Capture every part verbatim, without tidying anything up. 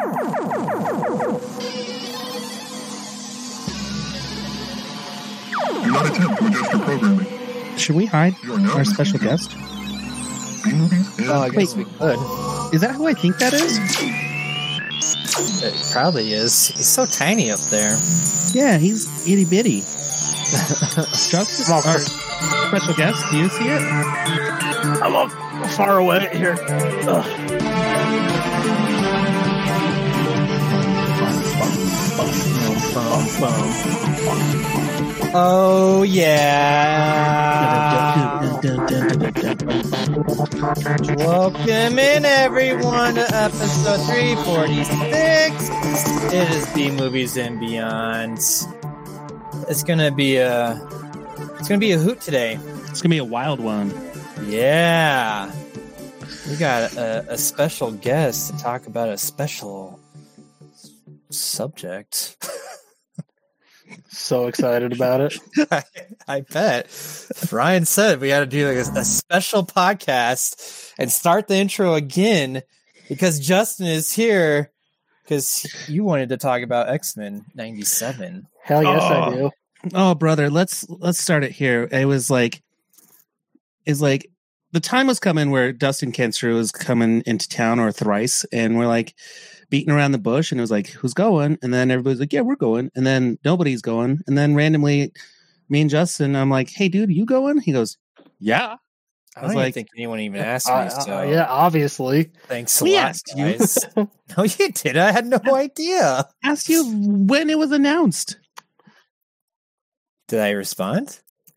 Do not attempt to adjust your programming. Should we hide our special guest? B-movies and Oh, I guess Wait. we could. Is that who I think that is? It probably is. He's so tiny up there. Yeah, he's itty bitty. Justin, our special guest, do you see it? I'm up far away here. Ugh. Oh, yeah. Welcome in, everyone, to episode three forty-six. It is B Movies and Beyond. It's gonna be a, it's gonna be a hoot today. It's gonna be a wild one. Yeah, we got a, a special guest to talk about a special subject. So excited about it. I, I bet. Ryan said we got to do like a, a special podcast and start the intro again because Justin is here because you wanted to talk about X-Men ninety-seven. Hell yes, Oh. I do. Oh, brother, let's let's start it here. It was like, it's like the time was coming where Dustin Kenstrew was coming into town, or thrice, and we're like beating around the bush, and it was like, who's going? And then everybody's like, yeah, we're going. And then nobody's going. And then randomly, me and Justin, I'm like, hey, dude, you going? He goes, yeah. I I was don't like, even think anyone even asked me. Uh, So uh, yeah, obviously. thanks a We lot, asked you. guys. No, you did. I had no idea. asked you when it was announced. Did I respond?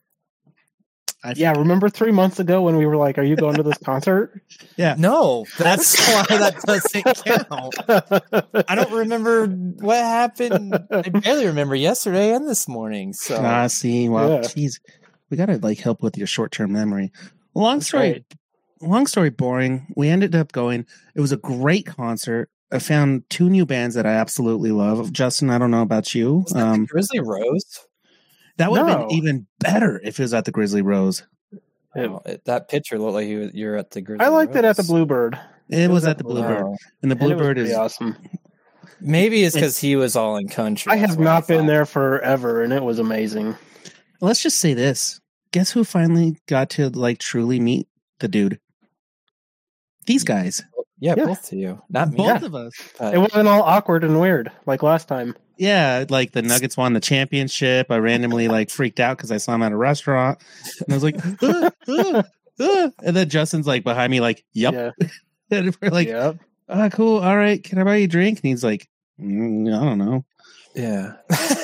I Yeah, remember three months ago when we were like, are you going to this concert? Yeah. No, that's why that doesn't count. I don't remember what happened. I barely remember yesterday and this morning. So Ah, see, well, Yeah. geez, we gotta like help with your short-term memory. Long That's story, right. long story, boring. We ended up going. It was a great concert. I found two new bands that I absolutely love. Justin, I don't know about you. Was that the Um, Grizzly Rose? that would have No. been even better if it was at the Grizzly Rose. It- Oh, it- that picture looked like you, you're at the Grizzly I liked it at the Rose. Bluebird. It, was at the Bluebird, Wow. and the And it was Bluebird pretty is awesome. Maybe it's because he was all in country. I That's have what not been thought. there forever, and it was amazing. Let's just say this. Guess who finally got to like truly meet the dude? These guys. Yeah, Yeah. both of you. Not me. Both of us. but- It wasn't all awkward and weird like last time. Yeah, like the Nuggets won the championship. I randomly like freaked out because I saw him at a restaurant, and I was like, "Uh, uh, uh," and then Justin's like behind me, like, "Yep." Yeah. And we're like, Yep. "Ah, cool. All right, can I buy you a drink?" And he's like, mm, "I don't know." yeah.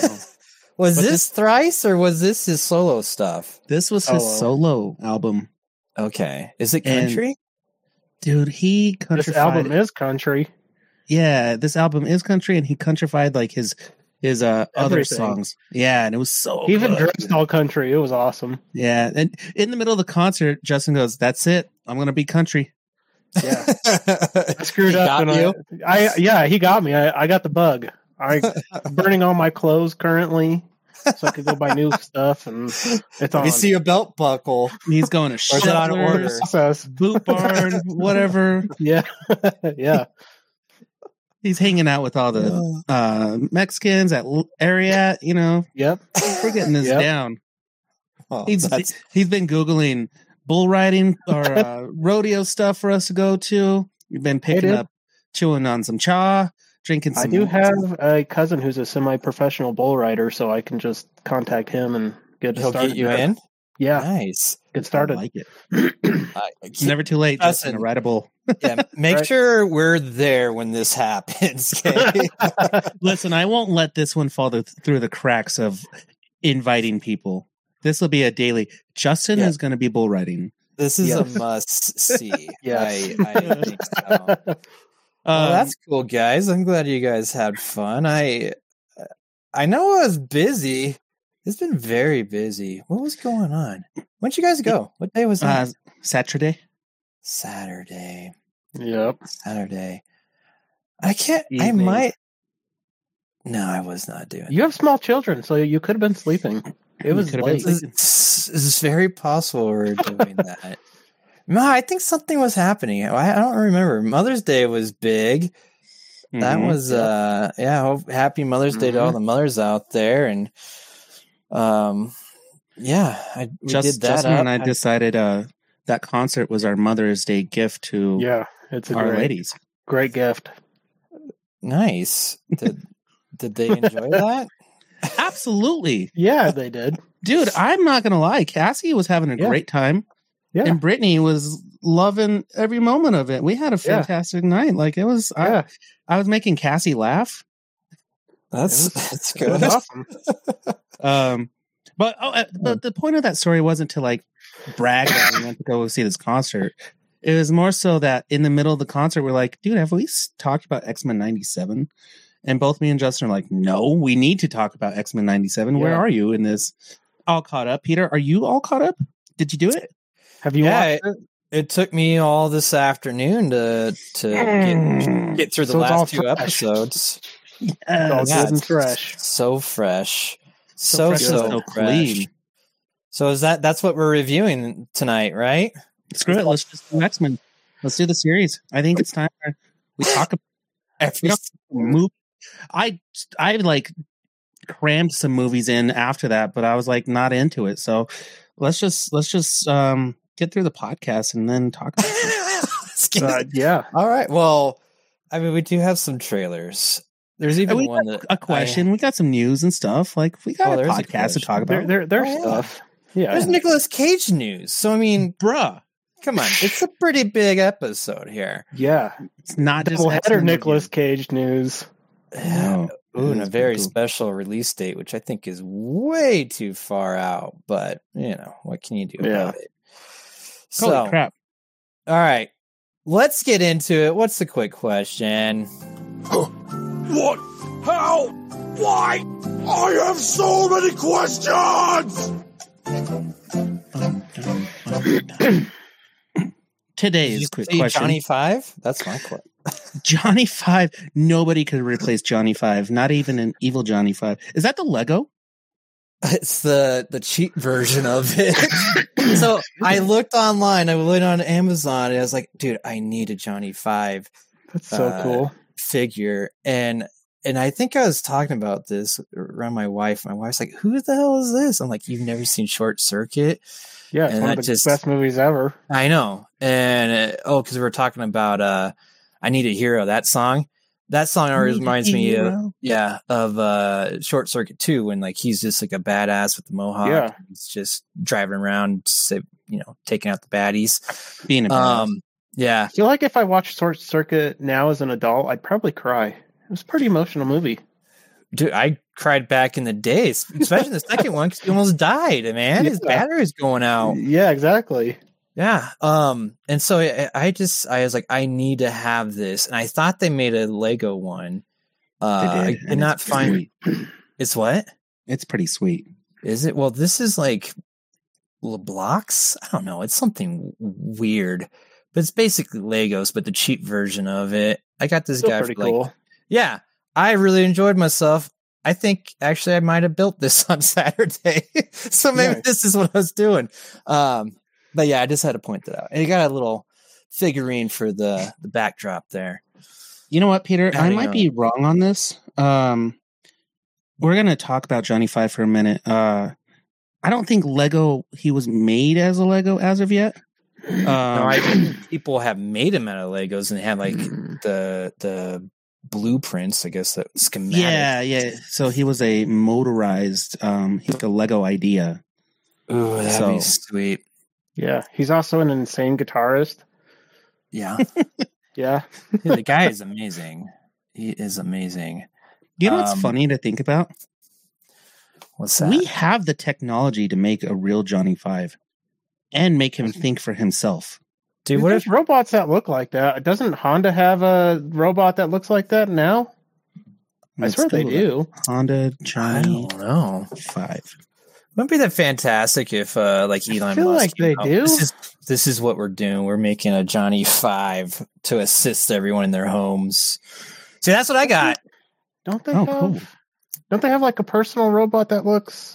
was But this thrice or was this his solo stuff? This was his Solo. solo album, Okay. Is it And- country? dude. He This countrified. album is country. yeah, this album is country, and he countrified like his his uh other Everything. songs. Yeah, and it was so He even good. dressed all country. It was awesome. Yeah, and in the middle of the concert, Justin goes, "That's it. I'm gonna be country." Yeah. I screwed He up. got and you? I, I, yeah, he got me. I, I got the bug. I burning all my clothes currently, so I could go buy new stuff, and it's Let on. me see your belt buckle. He's going to Or is it on Shovelers, order? process. Boot Barn, whatever. Yeah, yeah. He's hanging out with all the uh, Mexicans at L- Ariat. You know, Yep. we're getting this Yep. down. Oh, He's that's- he's been googling bull riding or uh, rodeo stuff for us to go to. We've been picking dude. up, chewing on some cha, drinking some. I do have a cousin who's a semi-professional bull rider, so I can just contact him and get he'll started. get you there. in. Yeah, Nice. get I started. like it. Uh, It's never too late. Just Justin. to ride a bull. yeah, make Right. sure we're there when this happens. Okay? Listen, I won't let this one fall th- through the cracks of inviting people. This will be a daily. Justin Yeah. is going to be bull riding. This is Yes. a must see. Yes. I, I think so. Well, Um, that's cool, guys. I'm glad you guys had fun. I I know I was busy. It's been very busy. What was going on? When'd you guys go? What day was uh, that? Saturday. Saturday. Yep. Saturday. I can't. I Evening. might. No, I was not doing. You have small children, so you could have been sleeping. It You was could have been late. sleeping. It's, it's very possible we're doing that. No, I think something was happening. I, I don't remember. Mother's Day was big. that Mhm. was uh yeah, hope, happy Mother's Day to all the mothers out there. And um yeah, I we Just, did that Justin up. and I decided uh, that concert was our Mother's Day gift to Yeah, it's a our great, ladies. great gift. Nice. Did did they enjoy that? Absolutely. Yeah, they did. Dude, I'm not going to lie. Cassie was having a Yeah. great time. Yeah. And Brittany was loving every moment of it. We had a Yeah. fantastic night. Like it was, Yeah. I, I was making Cassie laugh. That's It was- that's It was good. awesome. Um, but oh, uh, but the point of that story wasn't to like brag that we went to go see this concert. It was more so that in the middle of the concert, we're like, dude, have we s- talked about X-Men ninety-seven? And both me and Justin are like, no, we need to talk about X-Men ninety-seven. Where Yeah. are you in this? All caught up. Peter, are you all caught up? Did you do it? Have you Yeah, watched it? It took me all this afternoon to to get, get through the So it's all last two fresh. episodes. It's all Yeah, good and it's fresh. So fresh. So So fresh so, and so fresh. clean. So is that that's what we're reviewing tonight, right? Screw it. Let's just do X-Men. Let's do the series. I think it's time for- we talk about Every movie. I I like crammed some movies in after that, but I was like not into it. So let's just let's just um get through the podcast and then talk about it. Let's get Uh, it. yeah. All right. Well, I mean, we do have some trailers. There's even we one got that a question. we got some news and stuff. Like we got Oh, a there's a podcast to question. talk There, about. there, there's Oh, yeah. stuff. I, Yeah. there's Nicolas Cage news. So I mean, Bruh, come on, it's a pretty big episode here. Yeah. it's not just Double header X-Men Nicolas review. Cage news. No. Ooh, and a It's very pretty cool. special release date, which I think is way too far out. But you know, what can you do Yeah. about it? Holy So, crap! all right, let's get into it. What's the quick question? What? How? Why? I have so many questions! Today's Did you quick say question. Johnny Five? That's my question. Johnny Five. Nobody could replace Johnny Five. Not even an evil Johnny Five. Is that the Lego? It's the the cheap version of it. So I looked online. I went on Amazon, and I was like, "Dude, I need a Johnny Five That's so Uh, cool. figure." And and I think I was talking about this around my wife. My wife's like, "Who the hell is this?" I'm like, "You've never seen Short Circuit?" Yeah, it's and one that of the just- best movies ever. I know. And uh, oh, because we were talking about uh, "I Need a Hero." That song. That song always reminds me of Hero. yeah of uh, Short Circuit two, when like he's just like a badass with the mohawk. Yeah. He's just driving around, say, you know, taking out the baddies. Being a Um, yeah. I feel like if I watched Short Circuit now as an adult, I'd probably cry. It was a pretty emotional movie. Dude, I cried back in the days, especially the second one, because he almost died, man. His Yeah. battery's going out. Yeah, exactly. Yeah. Um, and so I, I just, I was like, I need to have this. And I thought they made a Lego one. Uh, They I did, did and not it's find sweet. it's what? It's pretty sweet. Is it? Well, this is like LeBlocks. I don't know. It's something weird, but it's basically Legos, but the cheap version of it. I got this Still guy for pretty like, cool. yeah, I really enjoyed myself. I think actually I might have built this on Saturday. So maybe Nice. this is what I was doing. Um, but yeah, I just had to point that out. And you got a little figurine for the, the backdrop there. You know what, Peter? I Adding might on. be wrong on this. Um, we're gonna talk about Johnny Five for a minute. Uh, I don't think Lego he was made as a Lego as of yet. Um, No, I think people have made him out of Legos and they have like Mm. the the blueprints, I guess, that schematic. yeah, yeah. So he was a motorized, um, he's like a Lego idea. Ooh, that'd So- be sweet. Yeah, he's also an insane guitarist. Yeah. Yeah, Yeah, the guy is amazing. He is amazing. You know what's Um, funny to think about? What's that? We have the technology to make a real Johnny Five and make him think for himself. Dude, what there's if robots that look like that? Doesn't Honda have a robot that looks like that now? I Let's swear they Google do. that. Honda I Johnny don't know. Five. Wouldn't be that fantastic if uh like Elon feel Musk like came they out, do. This is this is what we're doing. We're making a Johnny Five to assist everyone in their homes. See, that's what I got. Don't they Oh, have? cool. Don't they have like a personal robot that looks?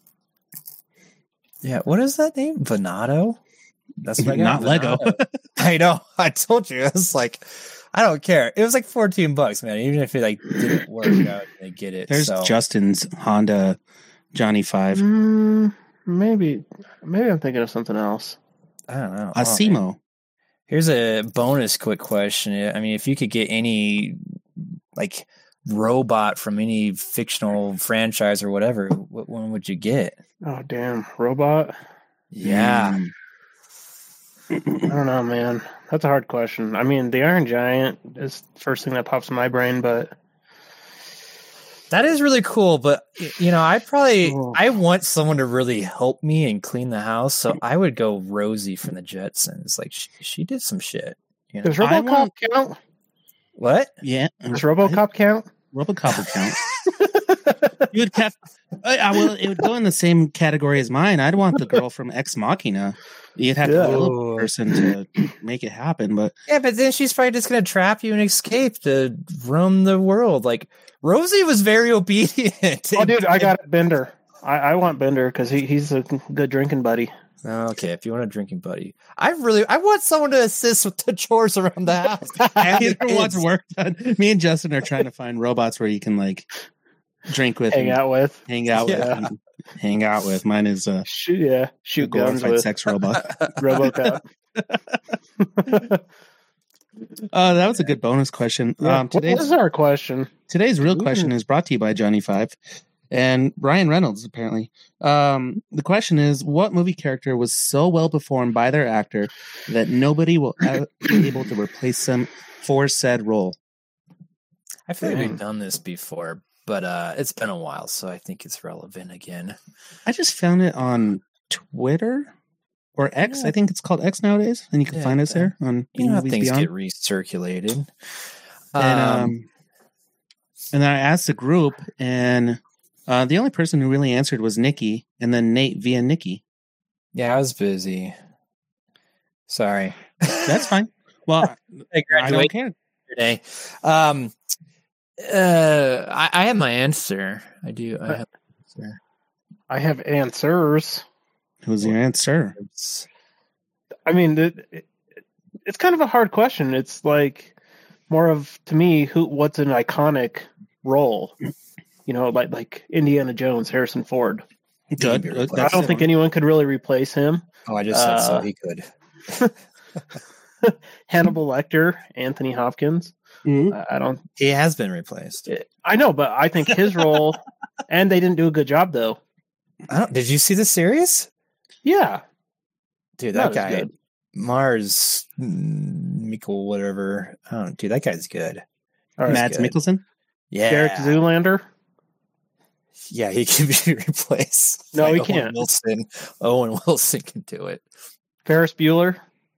Yeah, what is that name? Venato? That's what I got. Not Lego. Venato. I know. I told you. It's like I don't care. It was like fourteen bucks, man. Even if it like didn't work out, I get it. There's so. Justin's Honda Johnny Five. Mm, maybe, maybe I'm thinking of something else. I don't know. A Oh, Simo. man. Here's a bonus quick question. I mean, if you could get any like robot from any fictional franchise or whatever, what one would you get? Oh damn, robot. Yeah. Mm. I don't know, man. That's a hard question. I mean, the Iron Giant is the first thing that pops in my brain, but That is really cool, but you know, I probably Oh. I want someone to really help me and clean the house, so I would go Rosie from the Jetsons. Like she, she did some shit. You know? does I RoboCop want- count? What? Yeah. Does RoboCop count? RoboCop would count. You would have. I, I will. It would go in the same category as mine. I'd want the girl from Ex Machina. You'd have Yeah. to kill a person to make it happen. But Yeah, but then she's probably just gonna trap you and escape to roam the world. Like Rosie was very obedient. Oh, dude, I got it, Bender. I, I want Bender because he, he's a good drinking buddy. Okay, if you want a drinking buddy, I really I want someone to assist with the chores around the house. neither wants work done. Me and Justin are trying to find robots where you can like drink with, Hang and out with. hang out Yeah. with, and hang out with. Mine is a Shoot, yeah, shoot guns glorified with sex robot. RoboCop. Uh, that was a good bonus question. Yeah. Um, What today's is our question? Today's real question is brought to you by Johnny Five and Ryan Reynolds, apparently. Um, the question is, what movie character was so well performed by their actor that nobody will ever be able to replace them for said role? I feel like Dang. we've done this before, but uh, it's been a while, so I think it's relevant again. I just found it on Twitter or X. Yeah. I think it's called X nowadays, and you can Yeah, find us yeah. there on You know how Movies things Beyond. get recirculated. And Um, um, and then I asked the group, and uh, the only person who really answered was Nikki, and then Nate via Nikki. yeah, I was busy. Sorry. That's fine. Well, I I don't graduated care. today. Um, uh, I, I have my answer. I do. I have my answer. I have answers. Who's your answer? It's- I mean, it, it, it's kind of a hard question. It's like more of, to me, who what's an iconic role? You know, like like Indiana Jones, Harrison Ford. Good. be Good. replaced. I That's don't it. think anyone could really replace him. Oh, I just said so Uh, he could. Hannibal Lecter, Anthony Hopkins. Mhm. I I don't. He has been replaced. I know, but I think his role, and they didn't do a good job though. I don't, did you see the series? Yeah, Dude, Not that as guy, good. Mars mm, Mikkel, whatever. I don't. Dude, that guy's good. All right. Mads good. Mikkelsen. Yeah, Derek Zoolander. yeah, he can be replaced. No, he Owen can't. Wilson. Owen Wilson can do it. Ferris Bueller.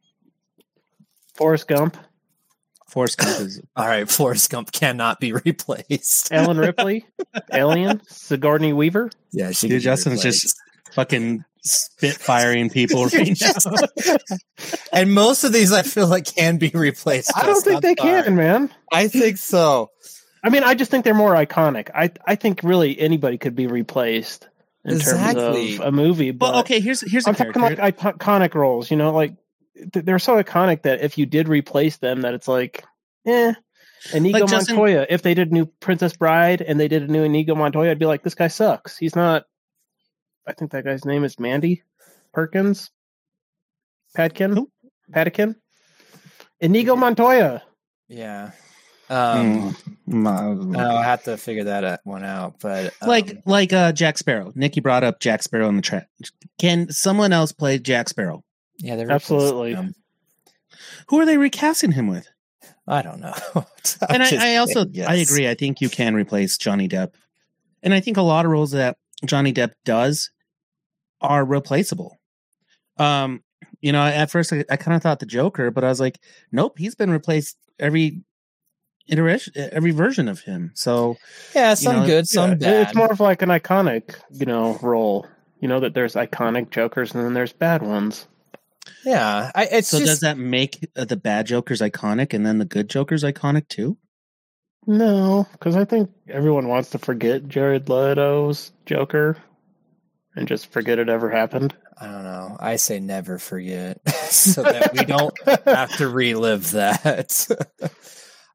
Forrest Gump. Forrest Gump is All right, Forrest Gump cannot be replaced. Ellen Ripley. Alien. Sigourney Weaver. Yeah, she Dude, can be Justin's replaced. just fucking spitfiring people right now. And most of these, I feel like, can be replaced. I don't Justin. think they I'm sorry. can, man. I think so. I mean, I just think they're more iconic. I I think really anybody could be replaced in Exactly. terms of a movie. But Well, okay, here's here's a I'm talking character. like iconic roles. You know, like th- they're so iconic that if you did replace them, that it's like, eh. Inigo Like Justin- Montoya. If they did a new Princess Bride and they did a new Inigo Montoya, I'd be like, this guy sucks. He's not. I think that guy's name is Mandy Perkins. Padkin. Who? Padkin. Inigo Montoya. Yeah. Um, Mm, I'll have to figure that uh, one out. But um, like like uh, Jack Sparrow. Nikki brought up Jack Sparrow in the chat. Can someone else play Jack Sparrow? yeah, they're Absolutely. replacing him. Who are they recasting him with? I don't know. And I'm just I, I also saying yes. I agree. I think you can replace Johnny Depp, and I think a lot of roles that Johnny Depp does are replaceable. Um, you know, at first I, I kind of thought the Joker, but I was like, nope, he's been replaced every iteration, every version of him. So Yeah, some know, good, some Yeah, bad. It's more of like an iconic, you know, role. You know that there's iconic Jokers and then there's bad ones. yeah, I, it's so just does that make uh, the bad Jokers iconic, and then the good Jokers iconic too? No, because I think everyone wants to forget Jared Leto's Joker and just forget it ever happened. I don't know. I say never forget, so that we don't have to relive that.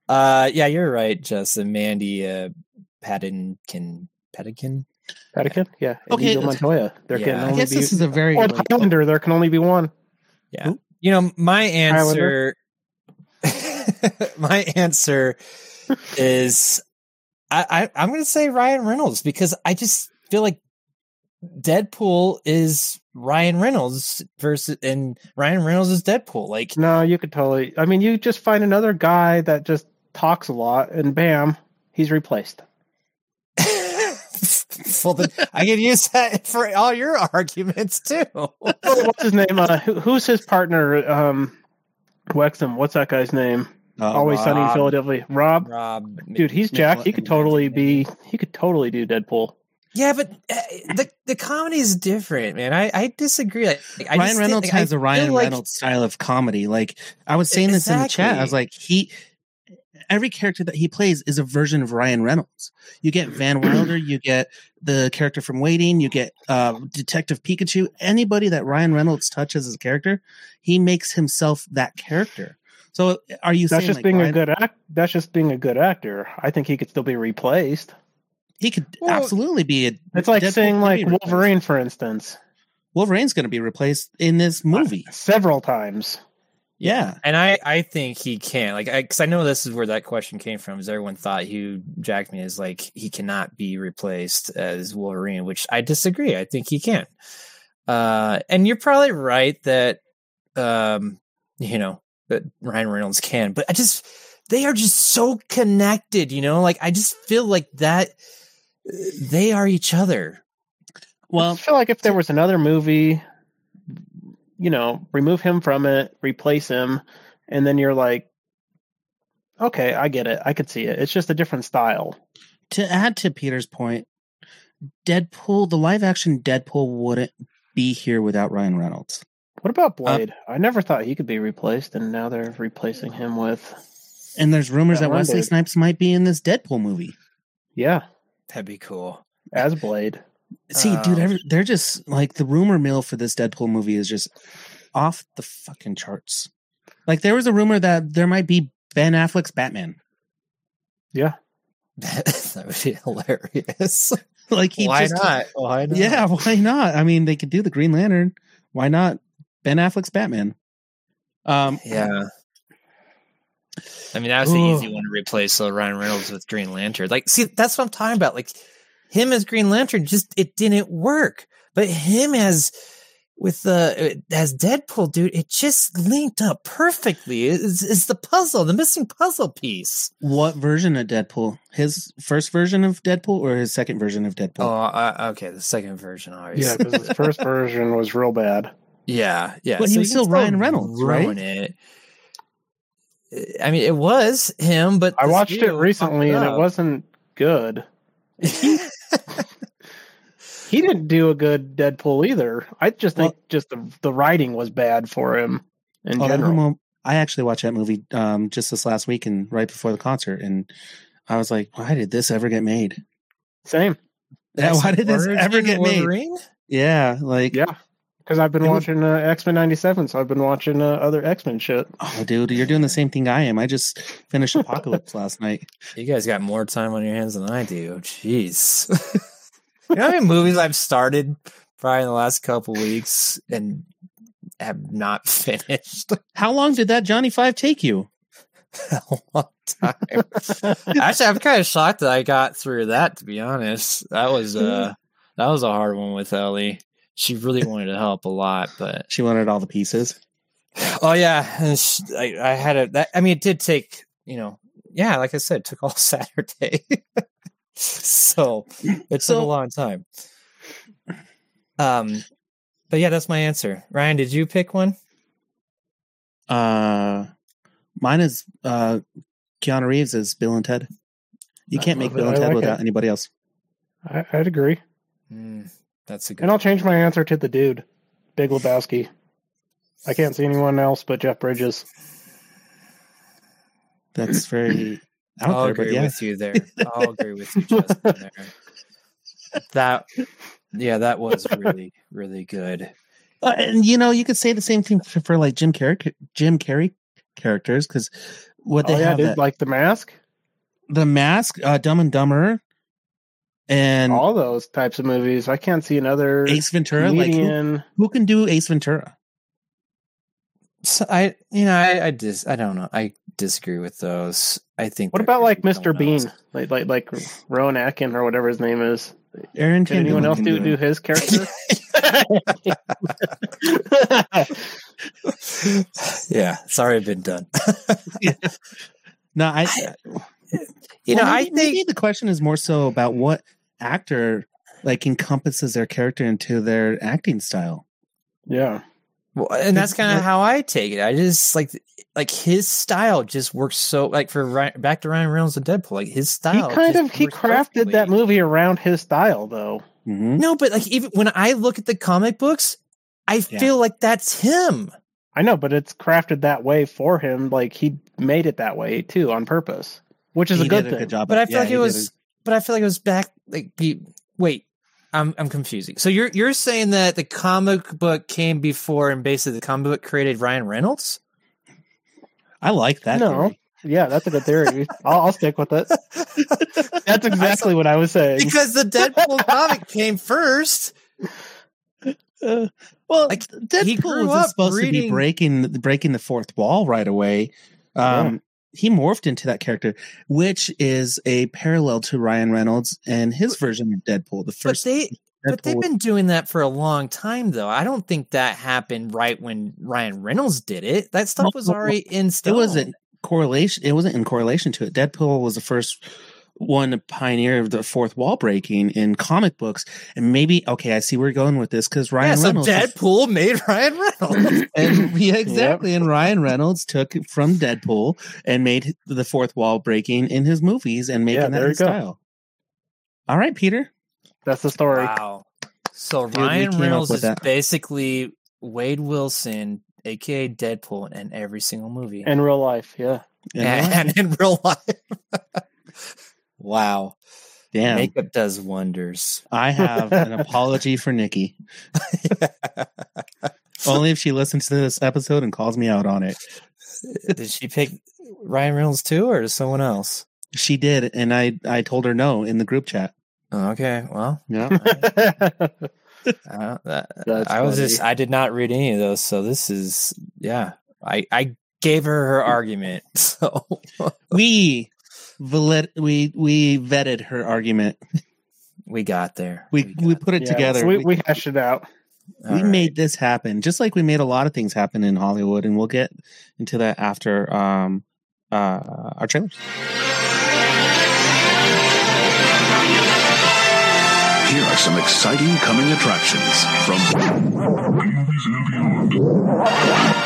Uh, yeah, you're right, Justin. Mandy uh, Patinkin. Patinkin? Patinkin? Yeah. Okay. Inigo Montoya. There Yeah. can I I only guess be this is a very or like, Highlander. There can only be one. Yeah. You know, my answer my answer is I, I I'm gonna say Ryan Reynolds because I just feel like Deadpool is Ryan Reynolds versus and Ryan Reynolds is Deadpool. Like No, you could totally. I mean, you just find another guy that just talks a lot, and bam, he's replaced. well, then I can use that for all your arguments too. What's his name? Uh, who, who's his partner? Um, Wexham. What's that guy's name? uh, Always Sunny in Rob. Philadelphia. Rob. Rob, Dude, he's Jack. He could totally be. He could totally do Deadpool. yeah, but uh, the the comedy is different, man. I, I disagree. Like, I Ryan just Reynolds think, like, has I a Ryan feel like- Reynolds style of comedy. Like I was saying this in the chat. I was Exactly. like, he every character that he plays is a version of Ryan Reynolds. You get Van Wilder, you get the character from Waiting, you get uh, Detective Pikachu. Anybody that Ryan Reynolds touches as a character, he makes himself that character. So are you That's saying just like being Ryan, a good act. That's just being a good actor. I think he could still be replaced. he could Well, absolutely be a It's like Deadpool saying could like be replaced. Wolverine, for instance, Wolverine's going to be replaced in this movie. several times. Yeah. And I, I think he can. Like, because I, I know this is where that question came from. Is everyone thought Hugh Jackman is like he cannot be replaced as Wolverine, which I disagree. I think he can. Uh, and you're probably right that, um, you know, that Ryan Reynolds can. But I just they are just so connected. You know, like I just feel like that uh, they are each other. I Well, feel like if there was another movie, you know, remove him from it, replace him, and then you're like, okay, I get it. I could see it. It's just a different style. to add to Peter's point, Deadpool, the live action Deadpool wouldn't be here without Ryan Reynolds. What about Blade? I never thought he could be replaced, and now they're replacing him with, And there's rumors That that one Wesley dude. Snipes might be in this Deadpool movie. yeah, That'd be cool. as Blade. See, Um, dude, every, they're just like the rumor mill for this Deadpool movie is just off the fucking charts. Like there was a rumor that there might be Ben Affleck's Batman. Yeah. That would be hilarious. Like he Why just, not? Why not? Yeah, why not? I mean, they could do the Green Lantern. Why not Ben Affleck's Batman? Um, Yeah. I mean, that was the Ooh. easy one to replace uh, Ryan Reynolds with Green Lantern. Like, see, that's what I'm talking about. Like, him as Green Lantern, just it didn't work. But him as with the uh, as Deadpool, dude, it just linked up perfectly. It's, it's the puzzle, the missing puzzle piece. what version of Deadpool? His first version of Deadpool or his second version of Deadpool? Oh, uh, okay, the second version, obviously. Yeah, because the first version was real bad. yeah, yeah. But he So was you can still Ryan Reynolds, right? ruin It. I mean, it was him, but I the watched it studio recently, fucked and it up. wasn't good. He didn't do a good Deadpool either. I just think Well- just the the writing was bad for him in Oh, that general. mo- I actually watched that movie um, just this last week and right before the concert, and I was like, "Why did this ever get made? Same, Yeah, why did this ever Origin get made?" Wolverine? Yeah, like, yeah. Because I've been It was- watching uh, X Men ninety-seven, so I've been watching uh, other X Men shit. oh, dude, you're doing the same thing I am. I just finished Apocalypse last night. You guys got more time on your hands than I do. Jeez. You know how many movies I've started probably in the last couple weeks and have not finished? How long did that Johnny Five take you? A long time. Actually, I'm kind of shocked that I got through that, to be honest. That was uh that was a hard one with Ellie. She really wanted to help a lot, but She wanted all the pieces. oh yeah, and she, I, I had a that I mean it did take, you know, yeah, like I said, it took all Saturday. So it took So- a long time. Um, but yeah, that's my answer. Ryan, did you pick one? Uh, mine is uh, Keanu Reeves as Bill and Ted. You I can't make love it. Bill and I Ted like without it. anybody else. I, I'd agree, Mm, that's a good. and I'll change my answer to the dude, Big Lebowski. I can't see anyone else but Jeff Bridges. That's very out I'll there, agree but yeah. with you there. I'll agree with you, Justin. There. That, yeah, that was really, really good. Uh, and you know, you could say the same thing for, for like Jim Carrey, Jim Carrey characters, because what they oh yeah, have dude, that, like The Mask, the Mask, uh, Dumb and Dumber, and all those types of movies. I can't see another Ace Ventura. Like who, comedian. who can do Ace Ventura? So I, you know, I, I dis, I don't know. I disagree with those. I think. What there about could like be Mister someone Bean, else. like like like Rowan Atkin or whatever his name is? Aaron Did anyone Timberlake else can do, do do it. his character? Yeah, it's already been done. No, I. You well, know, I maybe, maybe think the question is more so about what actor like encompasses their character into their acting style. Yeah. Well, and that's It's kind of like- how I take it. I just like like his style just works so like for Ryan, back to Ryan Reynolds and Deadpool. Like his He style, kind just of he works crafted perfectly. that movie around his style, though. Mhm. No, but like even when I look at the comic books, I Yeah. feel like that's him. I know, but it's crafted that way for him. Like he made it that way too on purpose, which is He a good did thing. a good job. But I feel yeah, like he it did was. But I feel like it was back. Like be, wait, I'm I'm confusing. So you're you're saying that the comic book came before, and basically the comic book created Ryan Reynolds? a- I like that. No. theory. Yeah, that's a good theory. I'll, I'll stick with it. That's exactly what I was saying. Because the Deadpool comic came first. Uh, well, Like, Deadpool he grew wasn't up supposed to be reading- breaking breaking the fourth wall right away. Um, He morphed into that character, which is a parallel to Ryan Reynolds and his version of Deadpool. The But first, they but they've Deadpool- been doing that for a long time, though. I don't think that happened right when Ryan Reynolds did it. That stuff was No, already in it stone. wasn't correlation. It wasn't in correlation to it. Deadpool was the first one to pioneer the fourth wall breaking in comic books, and maybe okay, I see where you're going with this because Ryan Yeah, so Reynolds. was- Deadpool made Ryan Reynolds. And yeah, exactly. And Ryan Reynolds took it from Deadpool and made the fourth wall breaking in his movies and making Yeah, that there in you go. style. All right, Peter. That's the story. Wow. So Dude, we Ryan came up Reynolds with is that. basically Wade Wilson, aka Deadpool, in every single movie. In real life, yeah. And and, and in real life. Wow. damn, Makeup does wonders. I have an apology for Nikki. Only if she listens to this episode and calls me out on it. Did she pick Ryan Reynolds too, or someone else? She did, and I I told her no in the group chat. Oh, okay, well, Yeah. uh, that, That's I was funny. just I did not read any of those, so this is yeah. I I gave her her argument, so we valid we we vetted her argument. we got there. We got we put it Yeah, together. so we, we we hashed it out. All we right. made this happen, just like we made a lot of things happen in Hollywood, and we'll get into that after um uh our trailers. Here are some exciting coming attractions from Movies and beyond.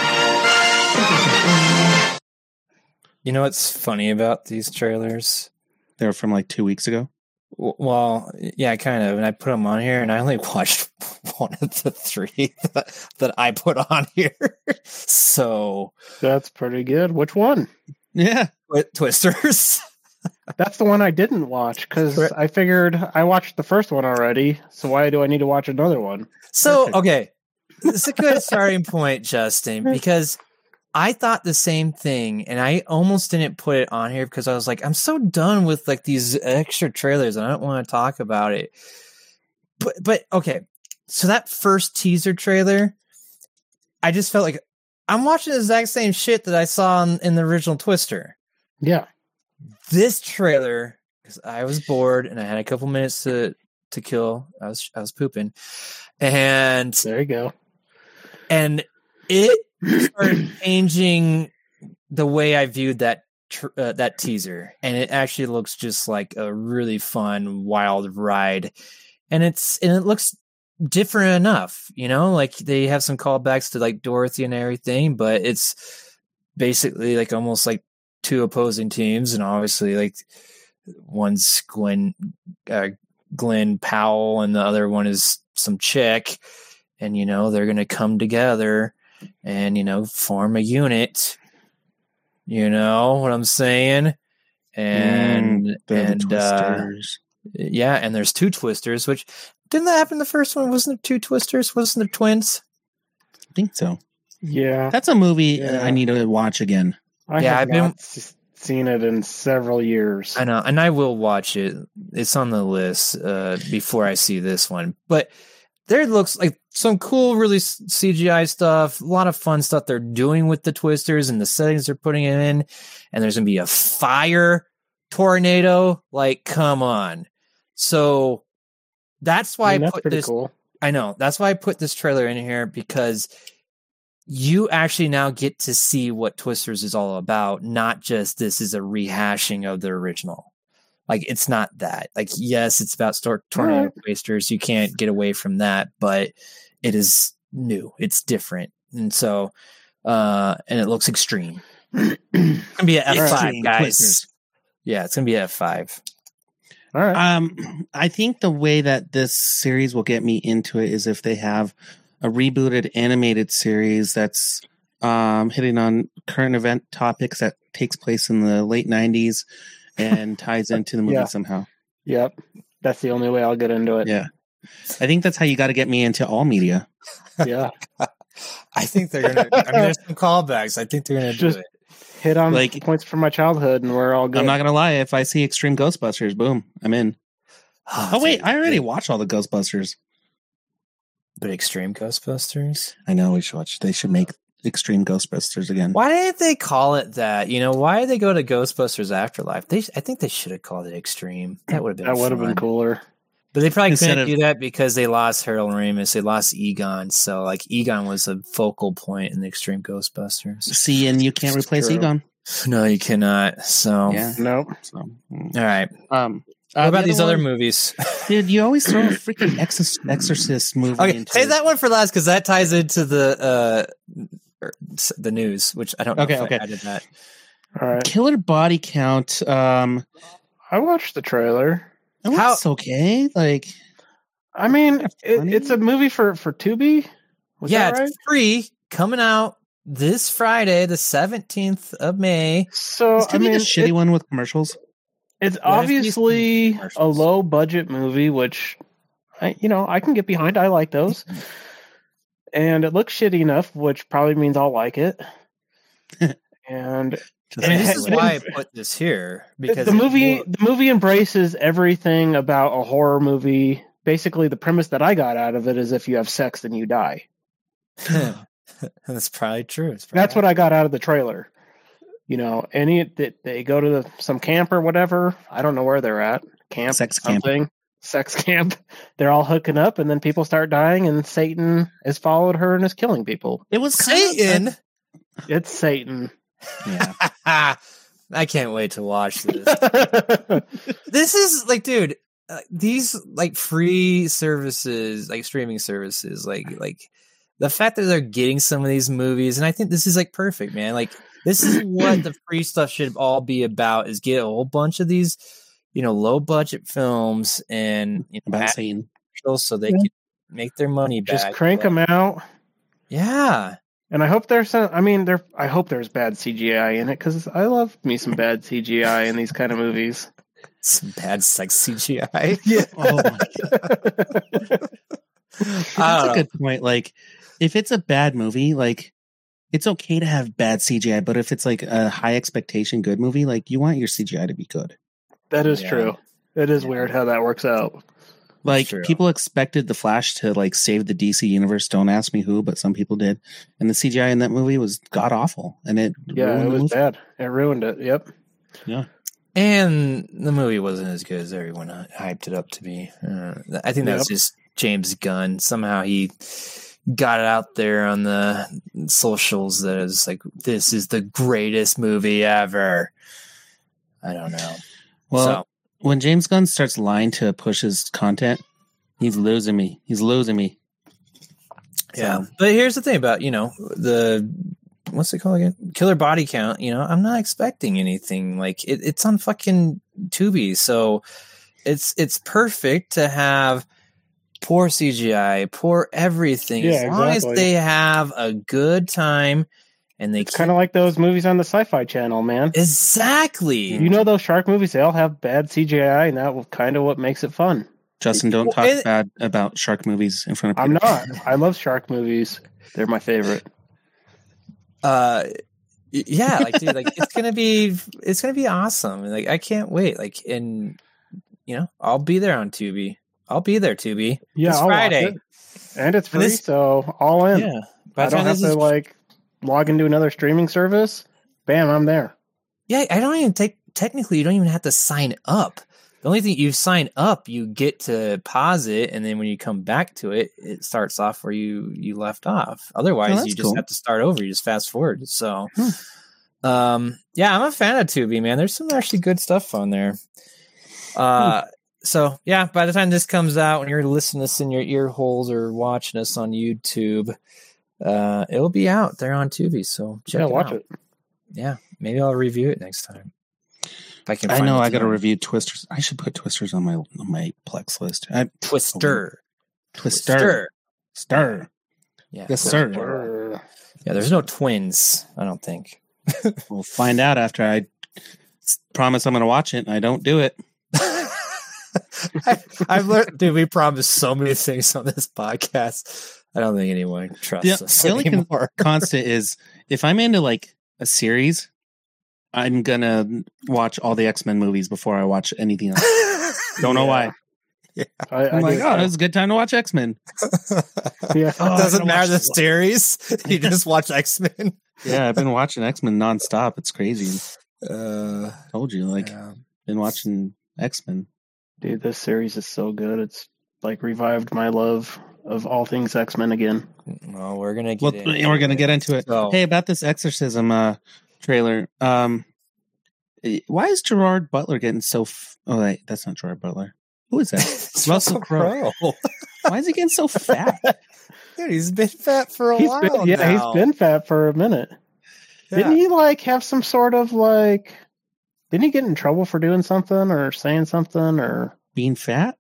You know what's funny about these trailers? They were from like two weeks ago. W- Well, yeah, kind of. And I put them on here, and I only watched one of the three that, that I put on here. So, That's pretty good. Which one? Yeah, Twi- Twisters. That's the one I didn't watch because Correct. I figured I watched the first one already. So why do I need to watch another one? So, Perfect. okay, this is a good starting point, Justin, because I thought the same thing, and I almost didn't put it on here because I was like, I'm so done with like these extra trailers, and I don't want to talk about it. But, but okay, so that first teaser trailer, I just felt like I'm watching the exact same shit that I saw in, in the original Twister. Yeah. This trailer, because I was bored and I had a couple minutes to to kill. I was I was pooping, and There you go. and it started changing the way I viewed that tr- uh, that teaser, and it actually looks just like a really fun wild ride, and it's and it looks different enough, you know, like they have some callbacks to like Dorothy and everything, but it's basically like almost like two opposing teams, and obviously like one's Gwen uh, Glenn Powell and the other one is some chick, and you know they're gonna come together and you know form a unit, you know what I'm saying, and Mm, they're the and uh, Twisters. yeah, and there's two Twisters, which didn't that happen in the first one? Wasn't there two Twisters? Wasn't there twins? I think so. Yeah. That's a movie Yeah. I need to watch again. I Yeah, have I've been- not s- seen it in several years. I know, and I will watch it. It's on the list uh, before I see this one. But there looks like some cool, really C G I stuff. A lot of fun stuff they're doing with the twisters and the settings they're putting it in. And there's going to be a fire tornado. Like, come on. So that's why I I, mean, that's put pretty this. cool. I know. That's why I put this trailer in here, because you actually now get to see what Twisters is all about, not just this is a rehashing of the original. Like, it's not that. Like, yes, it's about Stor- tornado Right. twisters. You can't get away from that, but it is new. It's different. And so, uh, and it looks extreme. It's going to be an F five, Extreme guys. Twisters. Yeah, it's going to be an F five. All right. Um, I think the way that this series will get me into it is if they have a rebooted animated series that's um, hitting on current event topics that takes place in the late nineties and ties into the movie Yeah. somehow. Yep. That's the only way I'll get into it. Yeah. I think that's how you got to get me into all media. Yeah. I think they're going to, I mean, there's some callbacks. I think they're going to do Just- it. Hit on Like- points from my childhood, and we're all good. I'm not going to lie. If I see Extreme Ghostbusters, boom, I'm in. Oh, wait. I already watched all the Ghostbusters. But Extreme Ghostbusters? I know we should watch. They should make Extreme Ghostbusters again. Why didn't they call it that? You know, why did they go to Ghostbusters Afterlife? They, I think they should have called it Extreme. That would have been that would have fun. been cooler. But they probably Instead couldn't of- do that because they lost Harold Ramis. They lost Egon. So, like, Egon was a focal point in the Extreme Ghostbusters. See, and you can't It's replace true. Egon. No, you cannot. So, Yeah. Nope. So, mm. all right. um, What uh, about the these other one- movies? Dude, you always throw a freaking exorcist, exorcist movie Okay, into save that one for last because that ties into the uh, er, s- the news, which I don't know Okay, if okay. I added that. All right. Killer Body Count. Um, I watched the trailer. it looks okay. Like, I mean, That's it, funny. it's a movie for for Tubi. Was yeah, that right? it's free, coming out this Friday, the seventeenth of May. So it's I gonna be mean, the shitty it- one with commercials. it's Yeah, there's these obviously a commercials. low budget movie, which I, you know, I can get behind. I like those, and it looks shitty enough, which probably means I'll like it. And I mean, this is It- why I it- put this here because the it movie, will- the movie embraces everything about a horror movie. Basically, the premise that I got out of it is if you have sex, then you die. that's probably true. It's probably That's what I got out of the trailer. You know, any that they go to the, some camp or whatever. I don't know where they're at. Camp, Sex camp. something, sex camp. They're all hooking up, and then people start dying, and Satan has followed her and is killing people. It was kind of- Satan. It's Satan. yeah. I can't wait to watch this. This is like, dude, uh, these like free services, like streaming services, like like the fact that they're getting some of these movies, and I think this is like perfect, man. Like this is what the free stuff should all be about: is get a whole bunch of these, you know, low budget films and you know, About add Satan. commercials so they can make their money back. Just crank But- them out. Yeah. And I hope there's some. I mean, there. I hope there's bad C G I in it because I love me some bad C G I in these kind of movies. Some bad sex C G I. Yeah. Oh my god. That's I don't a know. good point. Like, if it's a bad movie, like, it's okay to have bad C G I, but if it's like a high expectation good movie, like, you want your C G I to be good. That is Yeah. true. It is Yeah. weird how that works out. Like, True. people expected the Flash to like save the D C universe. Don't ask me who, but some people did. And the C G I in that movie was god awful, and it Yeah, ruined it the was movie. bad. It ruined it. Yep. And the movie wasn't as good as everyone hyped it up to be. Uh, I think that was Yep. just James Gunn. Somehow he got it out there on the socials that it's like, this is the greatest movie ever. I don't know. Well, So, when James Gunn starts lying to push his content, he's losing me. He's losing me. yeah. But here's the thing about, you know, the, what's it called again? Killer Body Count. You know, I'm not expecting anything. Like, it, it's on fucking Tubi. So it's, it's perfect to have poor C G I, poor everything. Yeah, as long exactly. as they have a good time and they It's kind of like those movies on the Sci-Fi Channel, man. exactly. You know those shark movies? They all have bad C G I, and that's kind of what makes it fun. Justin, don't Well, talk it- bad about shark movies in front of I'm people. not. I love shark movies. They're my favorite. Uh, Yeah, like dude, like it's gonna be it's gonna be awesome. Like I can't wait. Like and you know, I'll be there on Tubi. I'll be there, Tubi. Yeah, It's I'll watch Friday. it. And it's free, And this- so all in. Yeah. By I the don't time have this to is- like log into another streaming service. Bam, I'm there. Yeah, I don't even take technically you don't even have to sign up. The only thing you sign up, you get to pause it, and then when you come back to it, it starts off where you you left off. Otherwise, Oh, that's you just cool. have to start over. You just fast forward. So, Hmm. um, yeah, I'm a fan of Tubi, man. There's some actually good stuff on there. Uh, Hmm. so yeah, by the time this comes out, when you're listening to this in your ear holes or watching us on YouTube, uh, it'll be out there on Tubi. So check Yeah, it watch out. it. Yeah, maybe I'll review it next time. If I can. I find know the I got to time. review Twisters. I should put Twisters on my on my Plex list. I, Twister. Twister. Stir. Yeah. Yes, sir. Uh, Yeah, there's no twins, I don't think. We'll find out after I s- promise I'm going to watch it and I don't do it. I, I've learned, dude, we promised so many things on this podcast. I don't think anyone trusts The, us the only con- anymore. constant is if I'm into like a series, I'm going to watch all the X-Men movies before I watch anything else. Don't know why. I, I I'm like, do oh, too. it's a good time to watch X-Men. Yeah. Oh, I Doesn't gotta matter watch the series. You just watch X-Men. Yeah, I've been watching X-Men nonstop. It's crazy. Uh, Told you, like, yeah. been watching X-Men. Dude, this series is so good. It's like revived my love of all things X-Men again. Well, we're gonna get Well, into we're gonna it. get into it. So, Hey, about this Exorcism uh, trailer. Um, eh, why is Gerard Butler getting so? F- oh, wait, that's not Gerard Butler. Who is that? it's Russell Russell Crowe. Crowe. Why is he getting so fat? Dude, he's been fat for a He's while been, yeah, now. he's been fat for a minute. Yeah. Didn't he like have some sort of like? Didn't he get in trouble for doing something or saying something or Being fat?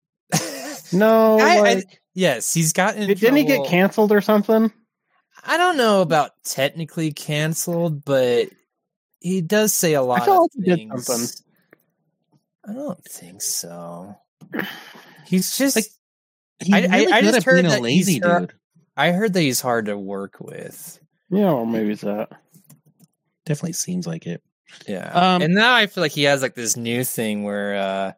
no? I- I- like, Yes, he's gotten. in didn't he get trouble. canceled or something? I don't know about technically canceled, but he does say a lot feel of like he did things. something. I don't think so. He's just. Like, He's I- I- really I good just at being heard a that lazy he's her- dude. I heard that he's hard to work with. Yeah, or maybe it's that. Definitely seems like it. Yeah, Um, and now I feel like he has like this new thing where uh,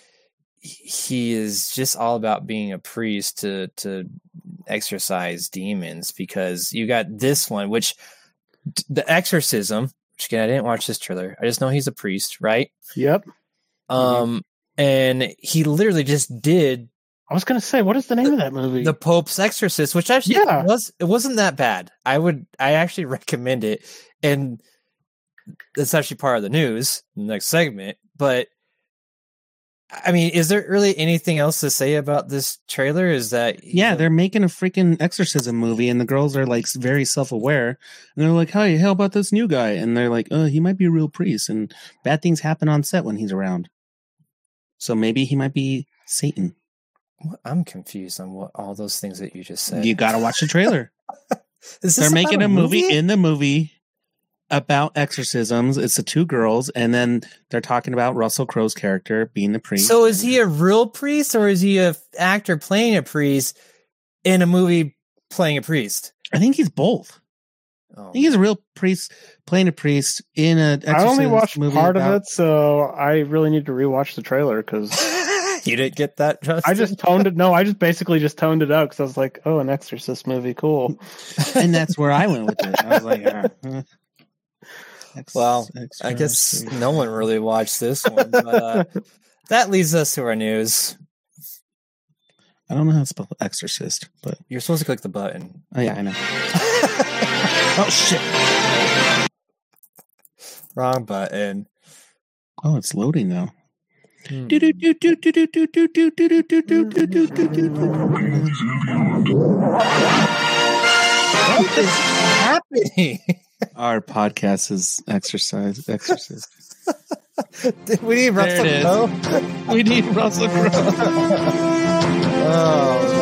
he is just all about being a priest to to exorcise demons, because you got this one, which the exorcism. Which again, I didn't watch this trailer. I just know he's a priest, right? Yep. Um, and he literally just did I was gonna say, what is the name of that movie? the Pope's Exorcist, which actually Yeah. was it wasn't that bad. I would I actually recommend it, and it's actually part of the news in the next segment. But I mean, is there really anything else to say about this trailer? Is that Yeah, they're making a freaking exorcism movie, and the girls are like very self-aware, and they're like, "Hey, how about this new guy?" And they're like, "Oh, he might be a real priest, and bad things happen on set when he's around. So maybe he might be Satan." What- I'm confused on what all those things that you just said. You got to watch the trailer. Is this They're about making a movie, in the movie about exorcisms. It's the two girls, and then they're talking about Russell Crowe's character being the priest. So is he a real priest, or is he a f- actor playing a priest in a movie playing a priest? I think he's both. Oh, I think he's a real priest playing a priest in a. I only exorcist watched movie part about- of it, so I really need to rewatch the trailer because you didn't get that, Justin? I just toned it. No, I just basically just toned it out because I was like, "Oh, an Exorcist movie, cool." and that's where I went with it. I was like, ah, uh, ex- Well, I guess exorcist. no one really watched this one, but uh, that leads us to our news. I don't know how to spell exorcist, but You're supposed to click the button. oh yeah, I know. Oh shit! Wrong button. Oh, it's loading now. Hmm. Movies and beyond. What is happening? Our podcast is exercise. Exorcist. we need Russell it is. Crowe. We need Russell Crowe. Oh,